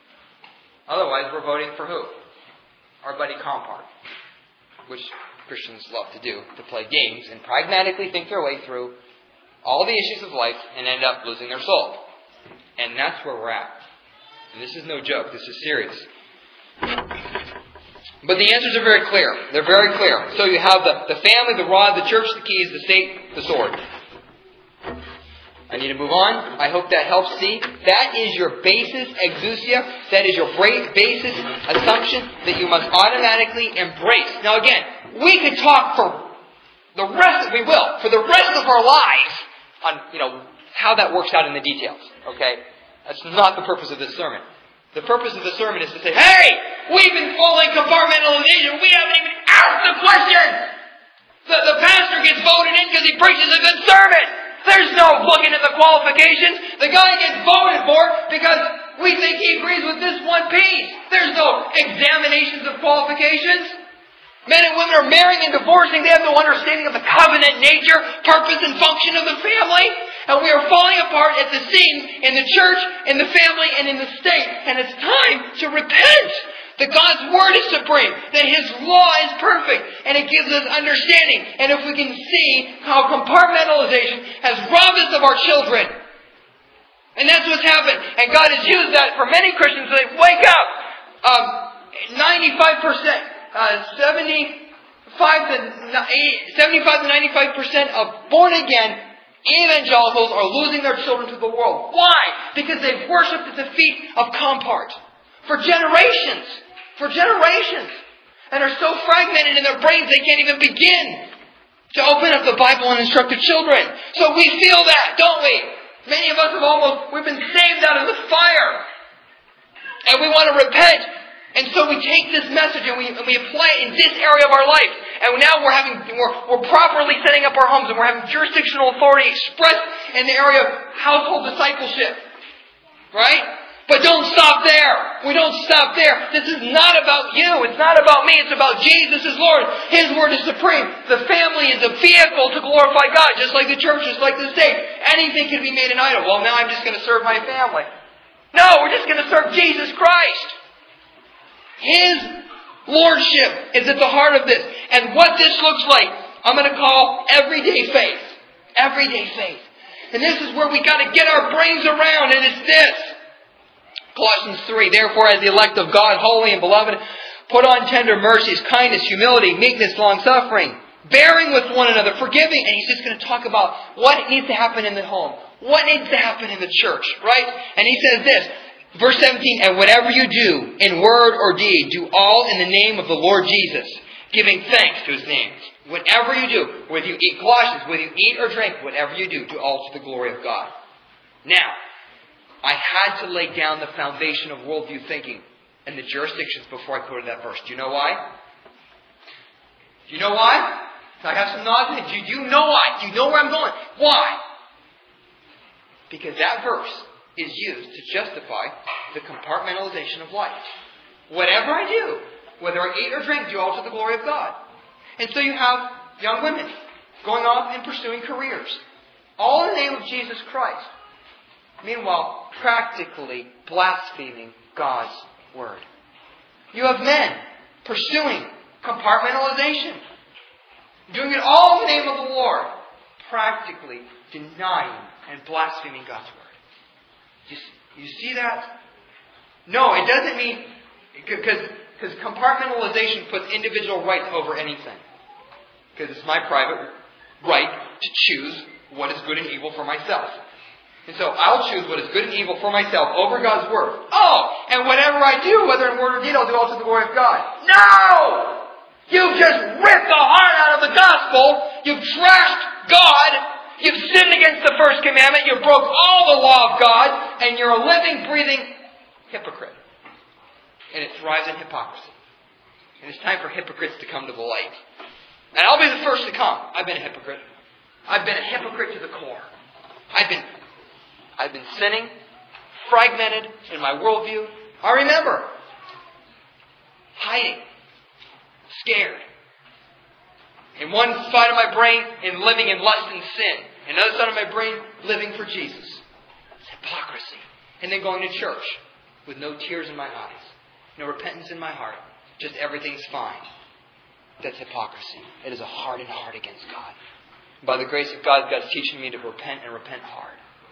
Otherwise, we're voting for who? Our buddy Compart, which Christians love to do, to play games and pragmatically think their way through all the issues of life and end up losing their soul. And that's where we're at. And this is no joke. This is serious. But the answers are very clear. They're very clear. So you have the family, the rod, the church, the keys, the state, the sword. I need to move on. I hope that helps. See, that is your basis exousia. That is your basis assumption that you must automatically embrace. Now again, we could talk for the rest of our lives on, how that works out in the details. Okay? That's not the purpose of this sermon. The purpose of the sermon is to say, hey, we've been following compartmentalization. We haven't even asked the question. The pastor gets voted in because he preaches a good sermon. There's no looking at the qualifications. The guy gets voted for because we think he agrees with this one piece. There's no examinations of qualifications. Men and women are marrying and divorcing. They have no understanding of the covenant nature, purpose, and function of the family. And we are falling apart at the seams in the church, in the family, and in the state. And it's time to repent. That God's Word is supreme. That His law is perfect. And it gives us understanding. And if we can see how compartmentalization has robbed us of our children. And that's what's happened. And God has used that for many Christians to say, wake up! 95%. 75 to 95% of born-again evangelicals are losing their children to the world. Why? Because they've worshipped at the feet of Compart. For generations. And are so fragmented in their brains they can't even begin to open up the Bible and instruct their children. So we feel that, don't we? Many of us we've been saved out of the fire. And we want to repent. And so we take this message and we apply it in this area of our life. And now we're properly setting up our homes and we're having jurisdictional authority expressed in the area of household discipleship. Right? But don't stop there. We don't stop there. This is not about you. It's not about me. It's about Jesus as Lord. His word is supreme. The family is a vehicle to glorify God, just like the church, just like the state. Anything can be made an idol. Well, now I'm just going to serve my family. No, we're just going to serve Jesus Christ. His lordship is at the heart of this. And what this looks like, I'm going to call everyday faith. Everyday faith. And this is where we got to get our brains around, and it's this. Colossians 3, therefore as the elect of God, holy and beloved, put on tender mercies, kindness, humility, meekness, long-suffering, bearing with one another, forgiving. And he's just going to talk about what needs to happen in the home. What needs to happen in the church, right? And he says this, verse 17, and whatever you do, in word or deed, do all in the name of the Lord Jesus, giving thanks to His name. Whatever you do, whether you eat, Colossians, whether you eat or drink, whatever you do, do all to the glory of God. Now, I had to lay down the foundation of worldview thinking and the jurisdictions before I quoted that verse. Do you know why? Do you know why? I have some nods. Do you know why? Do you know where I'm going? Why? Because that verse is used to justify the compartmentalization of life. Whatever I do, whether I eat or drink, do all to the glory of God. And so you have young women going off and pursuing careers, all in the name of Jesus Christ. Meanwhile, practically blaspheming God's word. You have men pursuing compartmentalization, doing it all in the name of the Lord, practically denying and blaspheming God's word. You see that? No, it doesn't mean, because compartmentalization puts individual rights over anything. Because it's my private right to choose what is good and evil for myself. And so I'll choose what is good and evil for myself over God's word. Oh, and whatever I do, whether in word or deed, I'll do all to the glory of God. No! You've just ripped the heart out of the gospel. You've trashed God. You've sinned against the first commandment. You broke all the law of God. And you're a living, breathing hypocrite. And it thrives in hypocrisy. And it's time for hypocrites to come to the light. And I'll be the first to come. I've been a hypocrite. I've been a hypocrite to the core. I've been sinning, fragmented in my worldview. I remember hiding, scared. In one side of my brain, in living in lust and sin. In another side of my brain, living for Jesus. It's hypocrisy. And then going to church with no tears in my eyes, no repentance in my heart. Just everything's fine. That's hypocrisy. It is a hardened heart against God. By the grace of God, God's teaching me to repent and repent hard.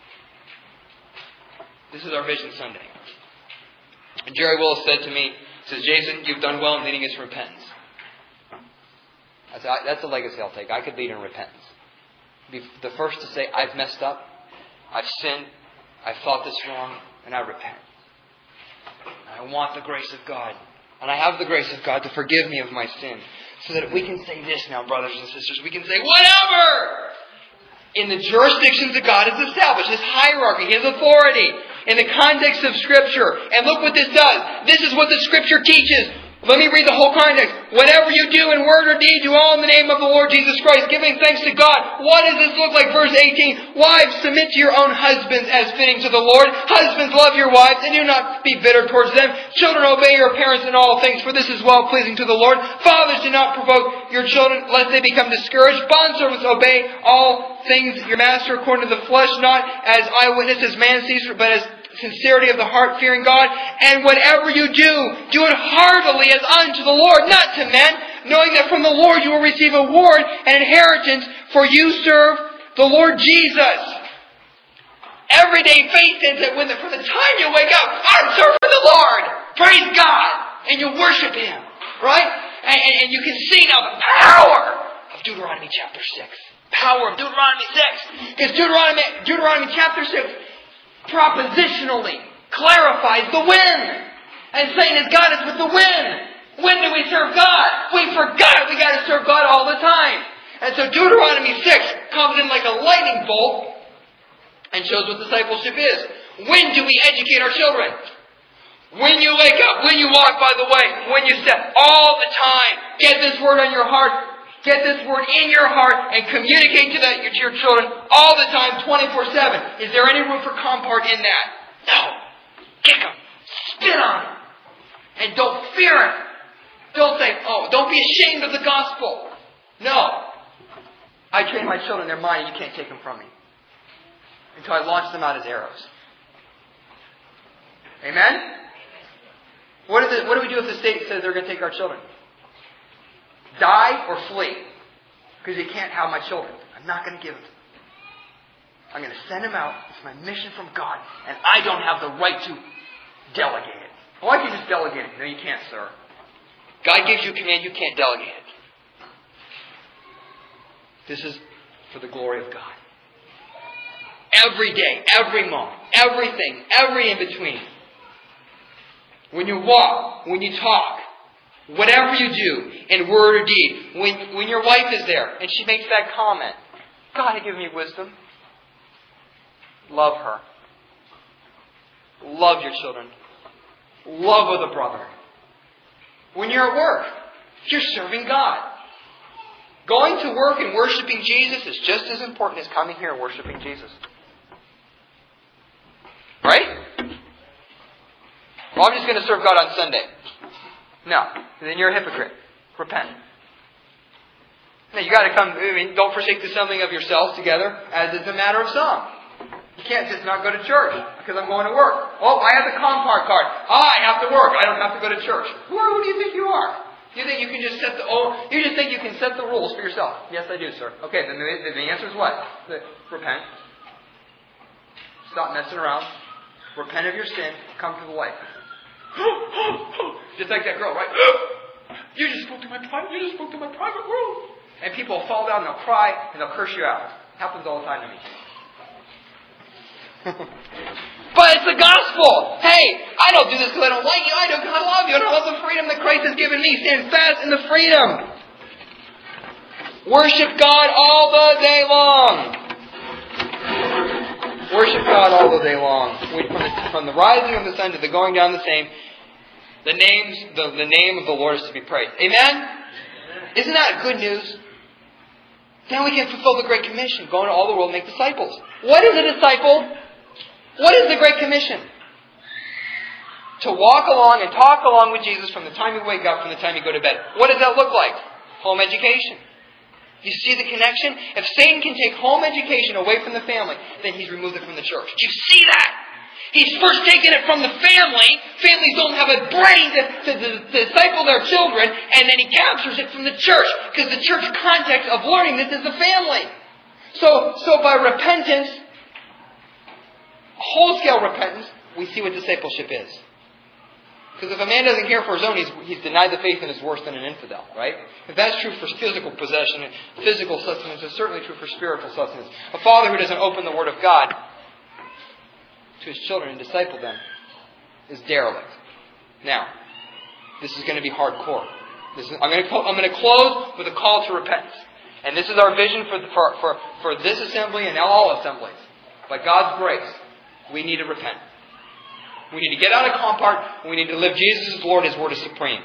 This is our Vision Sunday. And Jerry Willis said to me, says, Jason, you've done well in leading us in repentance. I said, that's a legacy I'll take. I could lead in repentance. Be the first to say, I've messed up, I've sinned, I've thought this wrong, and I repent. And I want the grace of God. And I have the grace of God to forgive me of my sin. So that we can say this now, brothers and sisters. We can say, whatever! In the jurisdictions that God has established, His hierarchy, His authority, in the context of Scripture. And look what this does. This is what the Scripture teaches. Let me read the whole context. Whatever you do in word or deed, do all in the name of the Lord Jesus Christ, giving thanks to God. What does this look like? Verse 18. Wives, submit to your own husbands as fitting to the Lord. Husbands, love your wives, and do not be bitter towards them. Children, obey your parents in all things, for this is well pleasing to the Lord. Fathers, do not provoke your children, lest they become discouraged. Bondservants, obey all things your master according to the flesh, not as eyewitnesses, man sees, but as sincerity of the heart, fearing God. And whatever you do it heartily as unto the Lord, not to men, knowing that from the Lord you will receive a reward and inheritance, for you serve the Lord Jesus. Everyday faith is that from the time you wake up, I'm serving the Lord. Praise God. And you worship Him. Right? And you can see now the power of Deuteronomy chapter 6. Power of Deuteronomy 6. Because Deuteronomy chapter 6 propositionally clarifies the when. And Satan has got us with the when. When do we serve God? We forgot we got to serve God all the time. And so Deuteronomy 6 comes in like a lightning bolt and shows what discipleship is. When do we educate our children? When you wake up, when you walk by the way, when you step, all the time. Get this word on your heart. Get this word in your heart and communicate to your children all the time, 24/7. Is there any room for compart in that? No. Kick them. Spit on them. And don't fear it. Don't say, oh, don't be ashamed of the gospel. No. I train my children in their mind, and you can't take them from me. Until I launch them out as arrows. Amen? What do we do if the state says they're going to take our children? Die or flee? Because you can't have my children. I'm not going to give them. I'm going to send them out. It's my mission from God. And I don't have the right to delegate it. Oh, I can just delegate it. No, you can't, sir. God gives you a command. You can't delegate it. This is for the glory of God. Every day, every moment, everything, every in-between. When you walk, when you talk, whatever you do, in word or deed, when your wife is there and she makes that comment, God has given me wisdom. Love her. Love your children. Love with a brother. When you're at work, you're serving God. Going to work and worshiping Jesus is just as important as coming here and worshiping Jesus. Right? Well, I'm just going to serve God on Sunday. No. Then you're a hypocrite. Repent. Now, you got to come, don't forsake the assembling of yourselves together as is a matter of some. You can't just not go to church because I'm going to work. Oh, I have the Compart card. I have to work. I don't have to go to church. Who do you think you are? You think you can just you just think you can set the rules for yourself? Yes, I do, sir. Okay, then the answer is what? Repent. Stop messing around. Repent of your sin. Come to the light. Just like that girl, right? You just spoke to my private world. And people will fall down, they'll cry, and they'll curse you out. It happens all the time to me. But it's the gospel. Hey, I don't do this because I don't like you. I do because I love you. And I love the freedom that Christ has given me. Stand fast in the freedom. Worship God all the day long. Worship God all the day long. From the rising of the sun to the going down the same, the name of the Lord is to be praised. Amen? Isn't that good news? Now we can fulfill the Great Commission. Go into all the world and make disciples. What is a disciple? What is the Great Commission? To walk along and talk along with Jesus from the time you wake up, from the time you go to bed. What does that look like? Home education. You see the connection? If Satan can take home education away from the family, then he's removed it from the church. Do you see that? He's first taken it from the family. Families don't have a brain to disciple their children, and then he captures it from the church. Because the church context of learning this is the family. So by repentance, whole-scale repentance, we see what discipleship is. Because if a man doesn't care for his own, he's denied the faith and is worse than an infidel, right? If that's true for physical possession and physical sustenance, it's certainly true for spiritual sustenance. A father who doesn't open the Word of God to his children and disciple them is derelict. Now, this is going to be hardcore. I'm going to close with a call to repentance. And this is our vision for this assembly and all assemblies. By God's grace, we need to repent. We need to get out of Compart, and we need to live Jesus as Lord. His Word is supreme.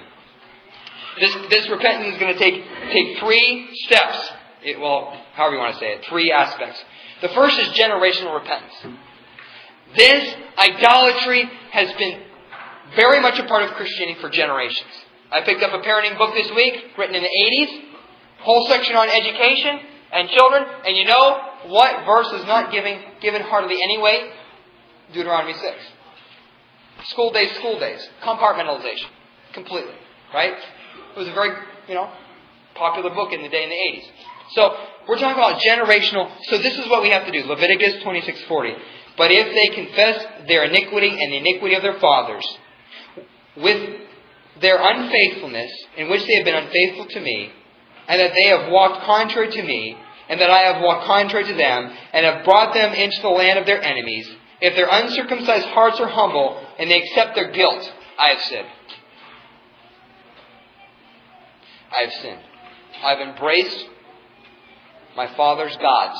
This repentance is going to take 3 steps. However you want to say it. 3 aspects. The first is generational repentance. This idolatry has been very much a part of Christianity for generations. I picked up a parenting book this week, written in the 80s. Whole section on education and children. And you know what verse is not given hardly any weight? Deuteronomy 6. School days. Compartmentalization. Completely. Right? It was a very, popular book in the day in the 80s. So, we're talking about generational. So this is what we have to do. Leviticus 26:40. But if they confess their iniquity and the iniquity of their fathers, with their unfaithfulness, in which they have been unfaithful to me, and that they have walked contrary to me, and that I have walked contrary to them, and have brought them into the land of their enemies, if their uncircumcised hearts are humble, and they accept their guilt, I have sinned. I have sinned. I have embraced my father's gods.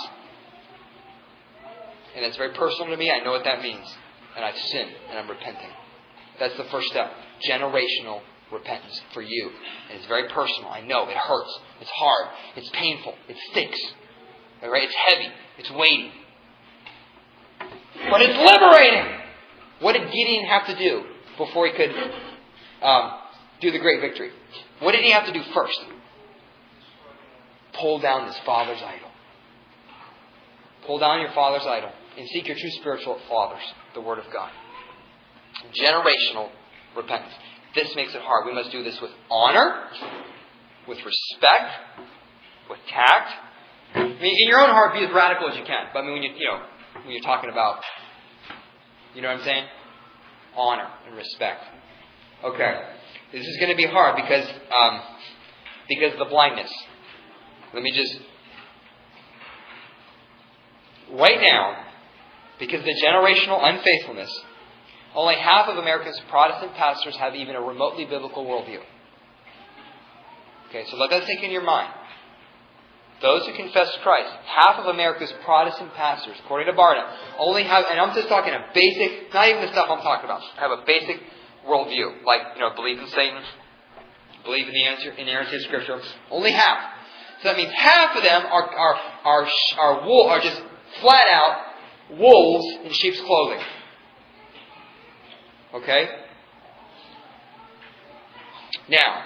And it's very personal to me. I know what that means. And I've sinned, and I'm repenting. That's the first step. Generational repentance for you. And it's very personal. I know. It hurts. It's hard. It's painful. It stinks. Right? It's heavy. It's weighty. But it's liberating. What did Gideon have to do before he could do the great victory? What did he have to do first? Pull down his father's idol. Pull down your father's idol and seek your true spiritual fathers, the Word of God. Generational repentance. This makes it hard. We must do this with honor, with respect, with tact. I mean, in your own heart, be as radical as you can. But I mean, when you're talking about, you know what I'm saying? Honor and respect. Okay. This is going to be hard because of the blindness. Let me just... Right now, because of the generational unfaithfulness, only half of America's Protestant pastors have even a remotely biblical worldview. Okay, so let that sink in your mind. Those who confess Christ, half of America's Protestant pastors, according to Barna, only have, and I'm just talking a basic, not even the stuff I'm talking about, have a basic worldview. Like, believe in Satan, believe in the inerrancy of Scripture. Only half. So that means half of them are just flat out wolves in sheep's clothing. Okay? Now,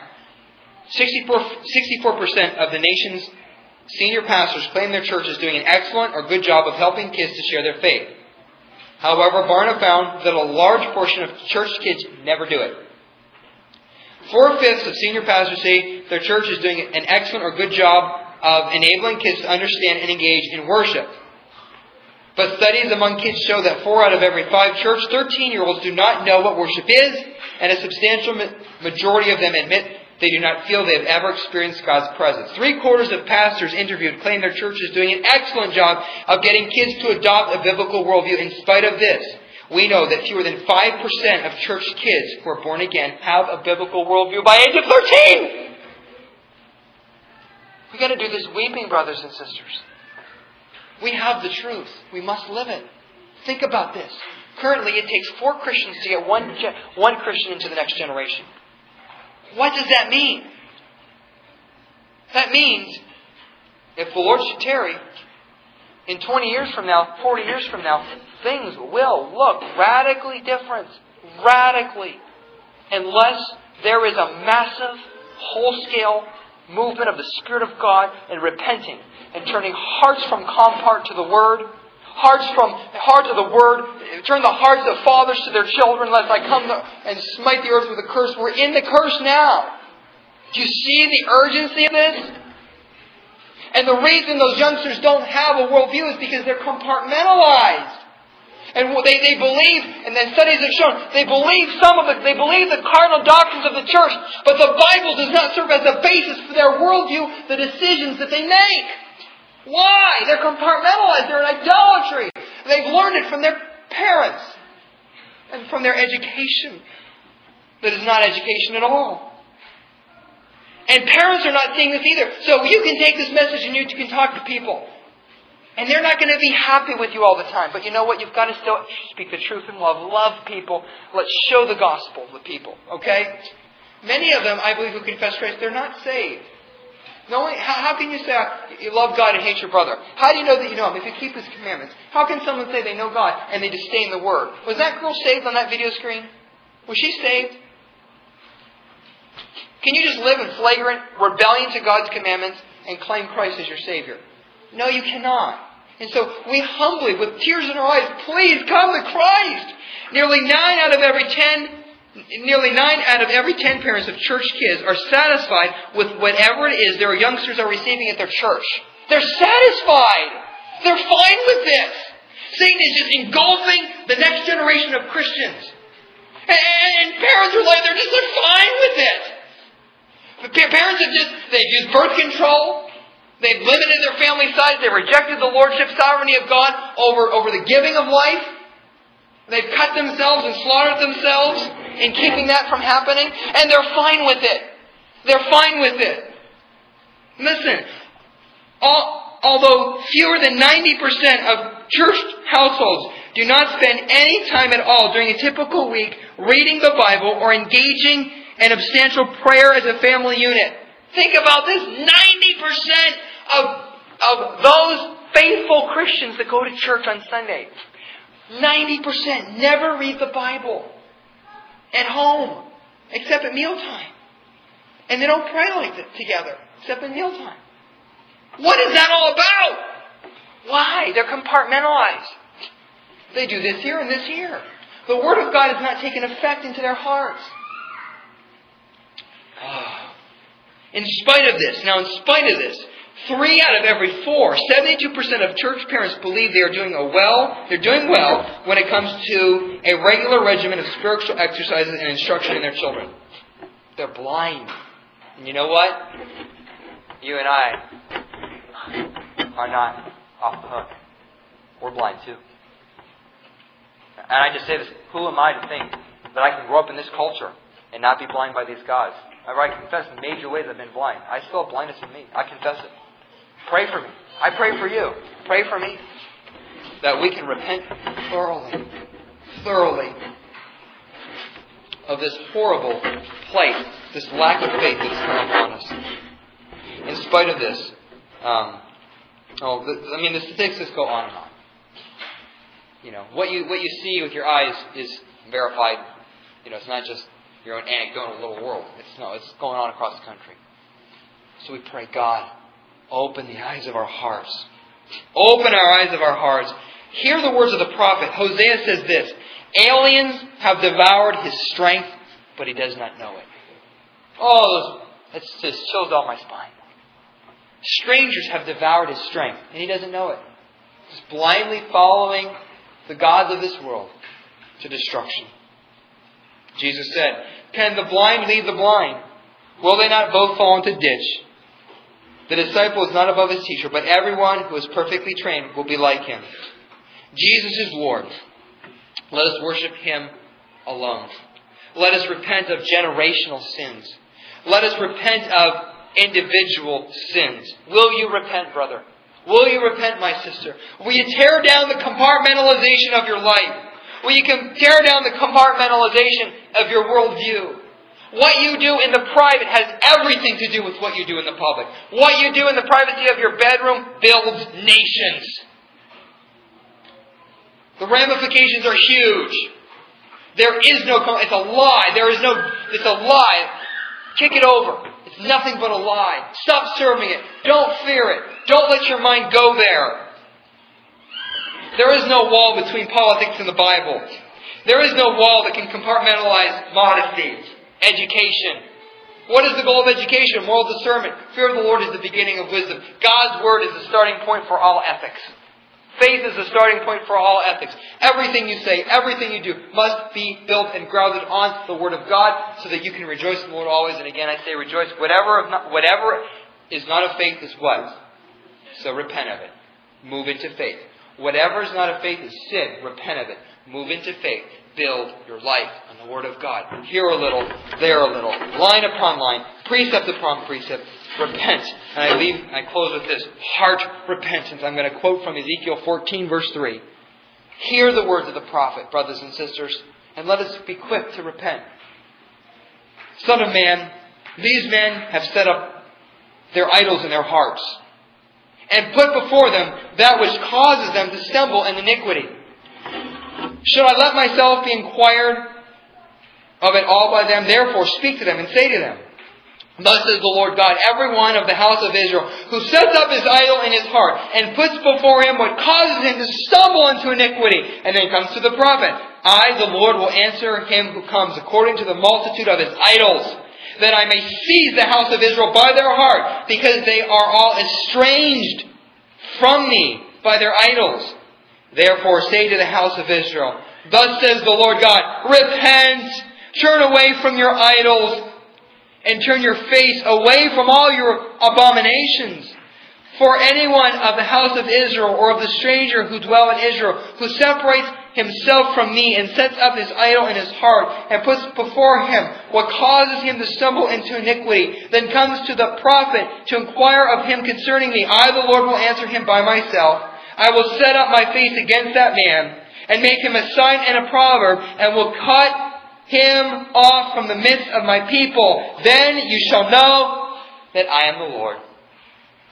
64% of the nation's senior pastors claim their church is doing an excellent or good job of helping kids to share their faith. However, Barna found that a large portion of church kids never do it. 4/5 of senior pastors say their church is doing an excellent or good job of enabling kids to understand and engage in worship. But studies among kids show that 4 out of every 5 church 13-year-olds do not know what worship is, and a substantial majority of them admit they do not feel they have ever experienced God's presence. 3/4 of pastors interviewed claim their church is doing an excellent job of getting kids to adopt a biblical worldview. In spite of this, we know that fewer than 5% of church kids who are born again have a biblical worldview by age of 13! We've got to do this weeping, brothers and sisters. We have the truth. We must live it. Think about this. Currently, it takes 4 Christians to get one Christian into the next generation. What does that mean? That means, if the Lord should tarry, in 20 years from now, 40 years from now, things will look radically different. Radically. Unless there is a massive, whole-scale movement of the Spirit of God and repenting and turning hearts from compart to the Word, hearts of the Word, turn the hearts of fathers to their children, lest I come and smite the earth with a curse. We're in the curse now. Do you see the urgency of this? And the reason those youngsters don't have a worldview is because they're compartmentalized. And they believe, and then studies have shown, they believe the cardinal doctrines of the church, but the Bible does not serve as a basis for their worldview, the decisions that they make. Why? They're compartmentalized. They're in idolatry. They've learned it from their parents and from their education that is not education at all. And parents are not seeing this either. So you can take this message and you can talk to people. And they're not going to be happy with you all the time. But you know what? You've got to still speak the truth in love. Love people. Let's show the gospel to people. Okay? Many of them, I believe, who confess Christ, they're not saved. How can you say you love God and hate your brother? How do you know that you know Him? If you keep His commandments. How can someone say they know God and they disdain the Word? Was that girl saved on that video screen? Was she saved? Can you just live in flagrant rebellion to God's commandments and claim Christ as your Savior? No, you cannot. And so we humbly, with tears in our eyes, please come to Christ. Nearly 9 out of every 10 parents of church kids are satisfied with whatever it is their youngsters are receiving at their church. They're satisfied. They're fine with this. Satan is just engulfing the next generation of Christians. And parents are like, they're fine with it. Parents they've used birth control. They've limited their family size. They've rejected the lordship sovereignty of God over the giving of life. They've cut themselves and slaughtered themselves in keeping that from happening. And they're fine with it. They're fine with it. Listen, although fewer than 90% of church households do not spend any time at all during a typical week reading the Bible or engaging in substantial prayer as a family unit. Think about this. 90% of those faithful Christians that go to church on Sunday, 90% never read the Bible at home, except at mealtime. And they don't pray like that together, except at mealtime. What is that all about? Why? They're compartmentalized. They do this here and this here. The Word of God has not taken effect into their hearts. In spite of this, 3 out of every 4, 72% of church parents believe they're doing well when it comes to a regular regimen of spiritual exercises and instruction in their children. They're blind. And you know what? You and I are not off the hook. We're blind too. And I just say this, who am I to think that I can grow up in this culture and not be blind by these gods? I confess in major ways I've been blind. I still have blindness in me. I confess it. Pray for me. I pray for you. Pray for me. That we can repent thoroughly of this horrible plight, this lack of faith that has come upon us. In spite of this, the statistics go on and on. You know, what you see with your eyes is verified. You know, it's not just your own anecdotal little world. It's going on across the country. So we pray, God, open the eyes of our hearts. Open our eyes of our hearts. Hear the words of the prophet. Hosea says this, aliens have devoured his strength, but he does not know it. It just chills down my spine. Strangers have devoured his strength, and he doesn't know it. Just blindly following the gods of this world to destruction. Jesus said, can the blind lead the blind? Will they not both fall into ditch? The disciple is not above his teacher, but everyone who is perfectly trained will be like him. Jesus is Lord. Let us worship Him alone. Let us repent of generational sins. Let us repent of individual sins. Will you repent, brother? Will you repent, my sister? Will you tear down the compartmentalization of your life? Will you tear down the compartmentalization of your worldview? What you do in the private has everything to do with what you do in the public. What you do in the privacy of your bedroom builds nations. The ramifications are huge. There is no, it's a lie. It's a lie. Kick it over. It's nothing but a lie. Stop serving it. Don't fear it. Don't let your mind go there. There is no wall between politics and the Bible. There is no wall that can compartmentalize modesty, education. What is the goal of education? Moral discernment. Fear of the Lord is the beginning of wisdom. God's Word is the starting point for all ethics. Faith is the starting point for all ethics. Everything you say, everything you do must be built and grounded on the Word of God so that you can rejoice in the Lord always. And again, I say rejoice. Whatever is not of faith is what? So repent of it. Move into faith. Whatever is not of faith is sin. Repent of it. Move into faith. Build your life on the Word of God. Here a little, there a little. Line upon line. Precept upon precept. Repent. And I close with this. Heart repentance. I'm going to quote from Ezekiel 14 verse 3. Hear the words of the prophet, brothers and sisters, and let us be quick to repent. Son of man, these men have set up their idols in their hearts, and put before them that which causes them to stumble in iniquity. Should I let myself be inquired of it all by them? Therefore speak to them and say to them, thus says the Lord God, every one of the house of Israel who sets up his idol in his heart and puts before him what causes him to stumble into iniquity, and then comes to the prophet, I, the Lord, will answer him who comes according to the multitude of his idols, that I may seize the house of Israel by their heart, because they are all estranged from me by their idols. Therefore say to the house of Israel, thus says the Lord God, repent, turn away from your idols, and turn your face away from all your abominations. For anyone of the house of Israel or of the stranger who dwell in Israel, who separates himself from me and sets up his idol in his heart and puts before him what causes him to stumble into iniquity, then comes to the prophet to inquire of him concerning me, I, the Lord, will answer him by myself. I will set up my face against that man and make him a sign and a proverb, and will cut him off from the midst of my people. Then you shall know that I am the Lord.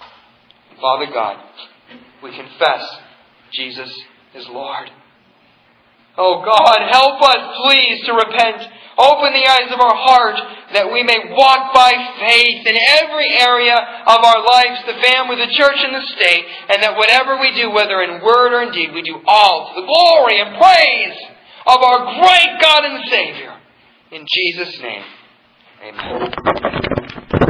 Father God, we confess Jesus is Lord. Oh God, help us, please, to repent. Open the eyes of our heart that we may walk by faith in every area of our lives, the family, the church, and the state, and that whatever we do, whether in word or in deed, we do all to the glory and praise of our great God and Savior. In Jesus' name, amen.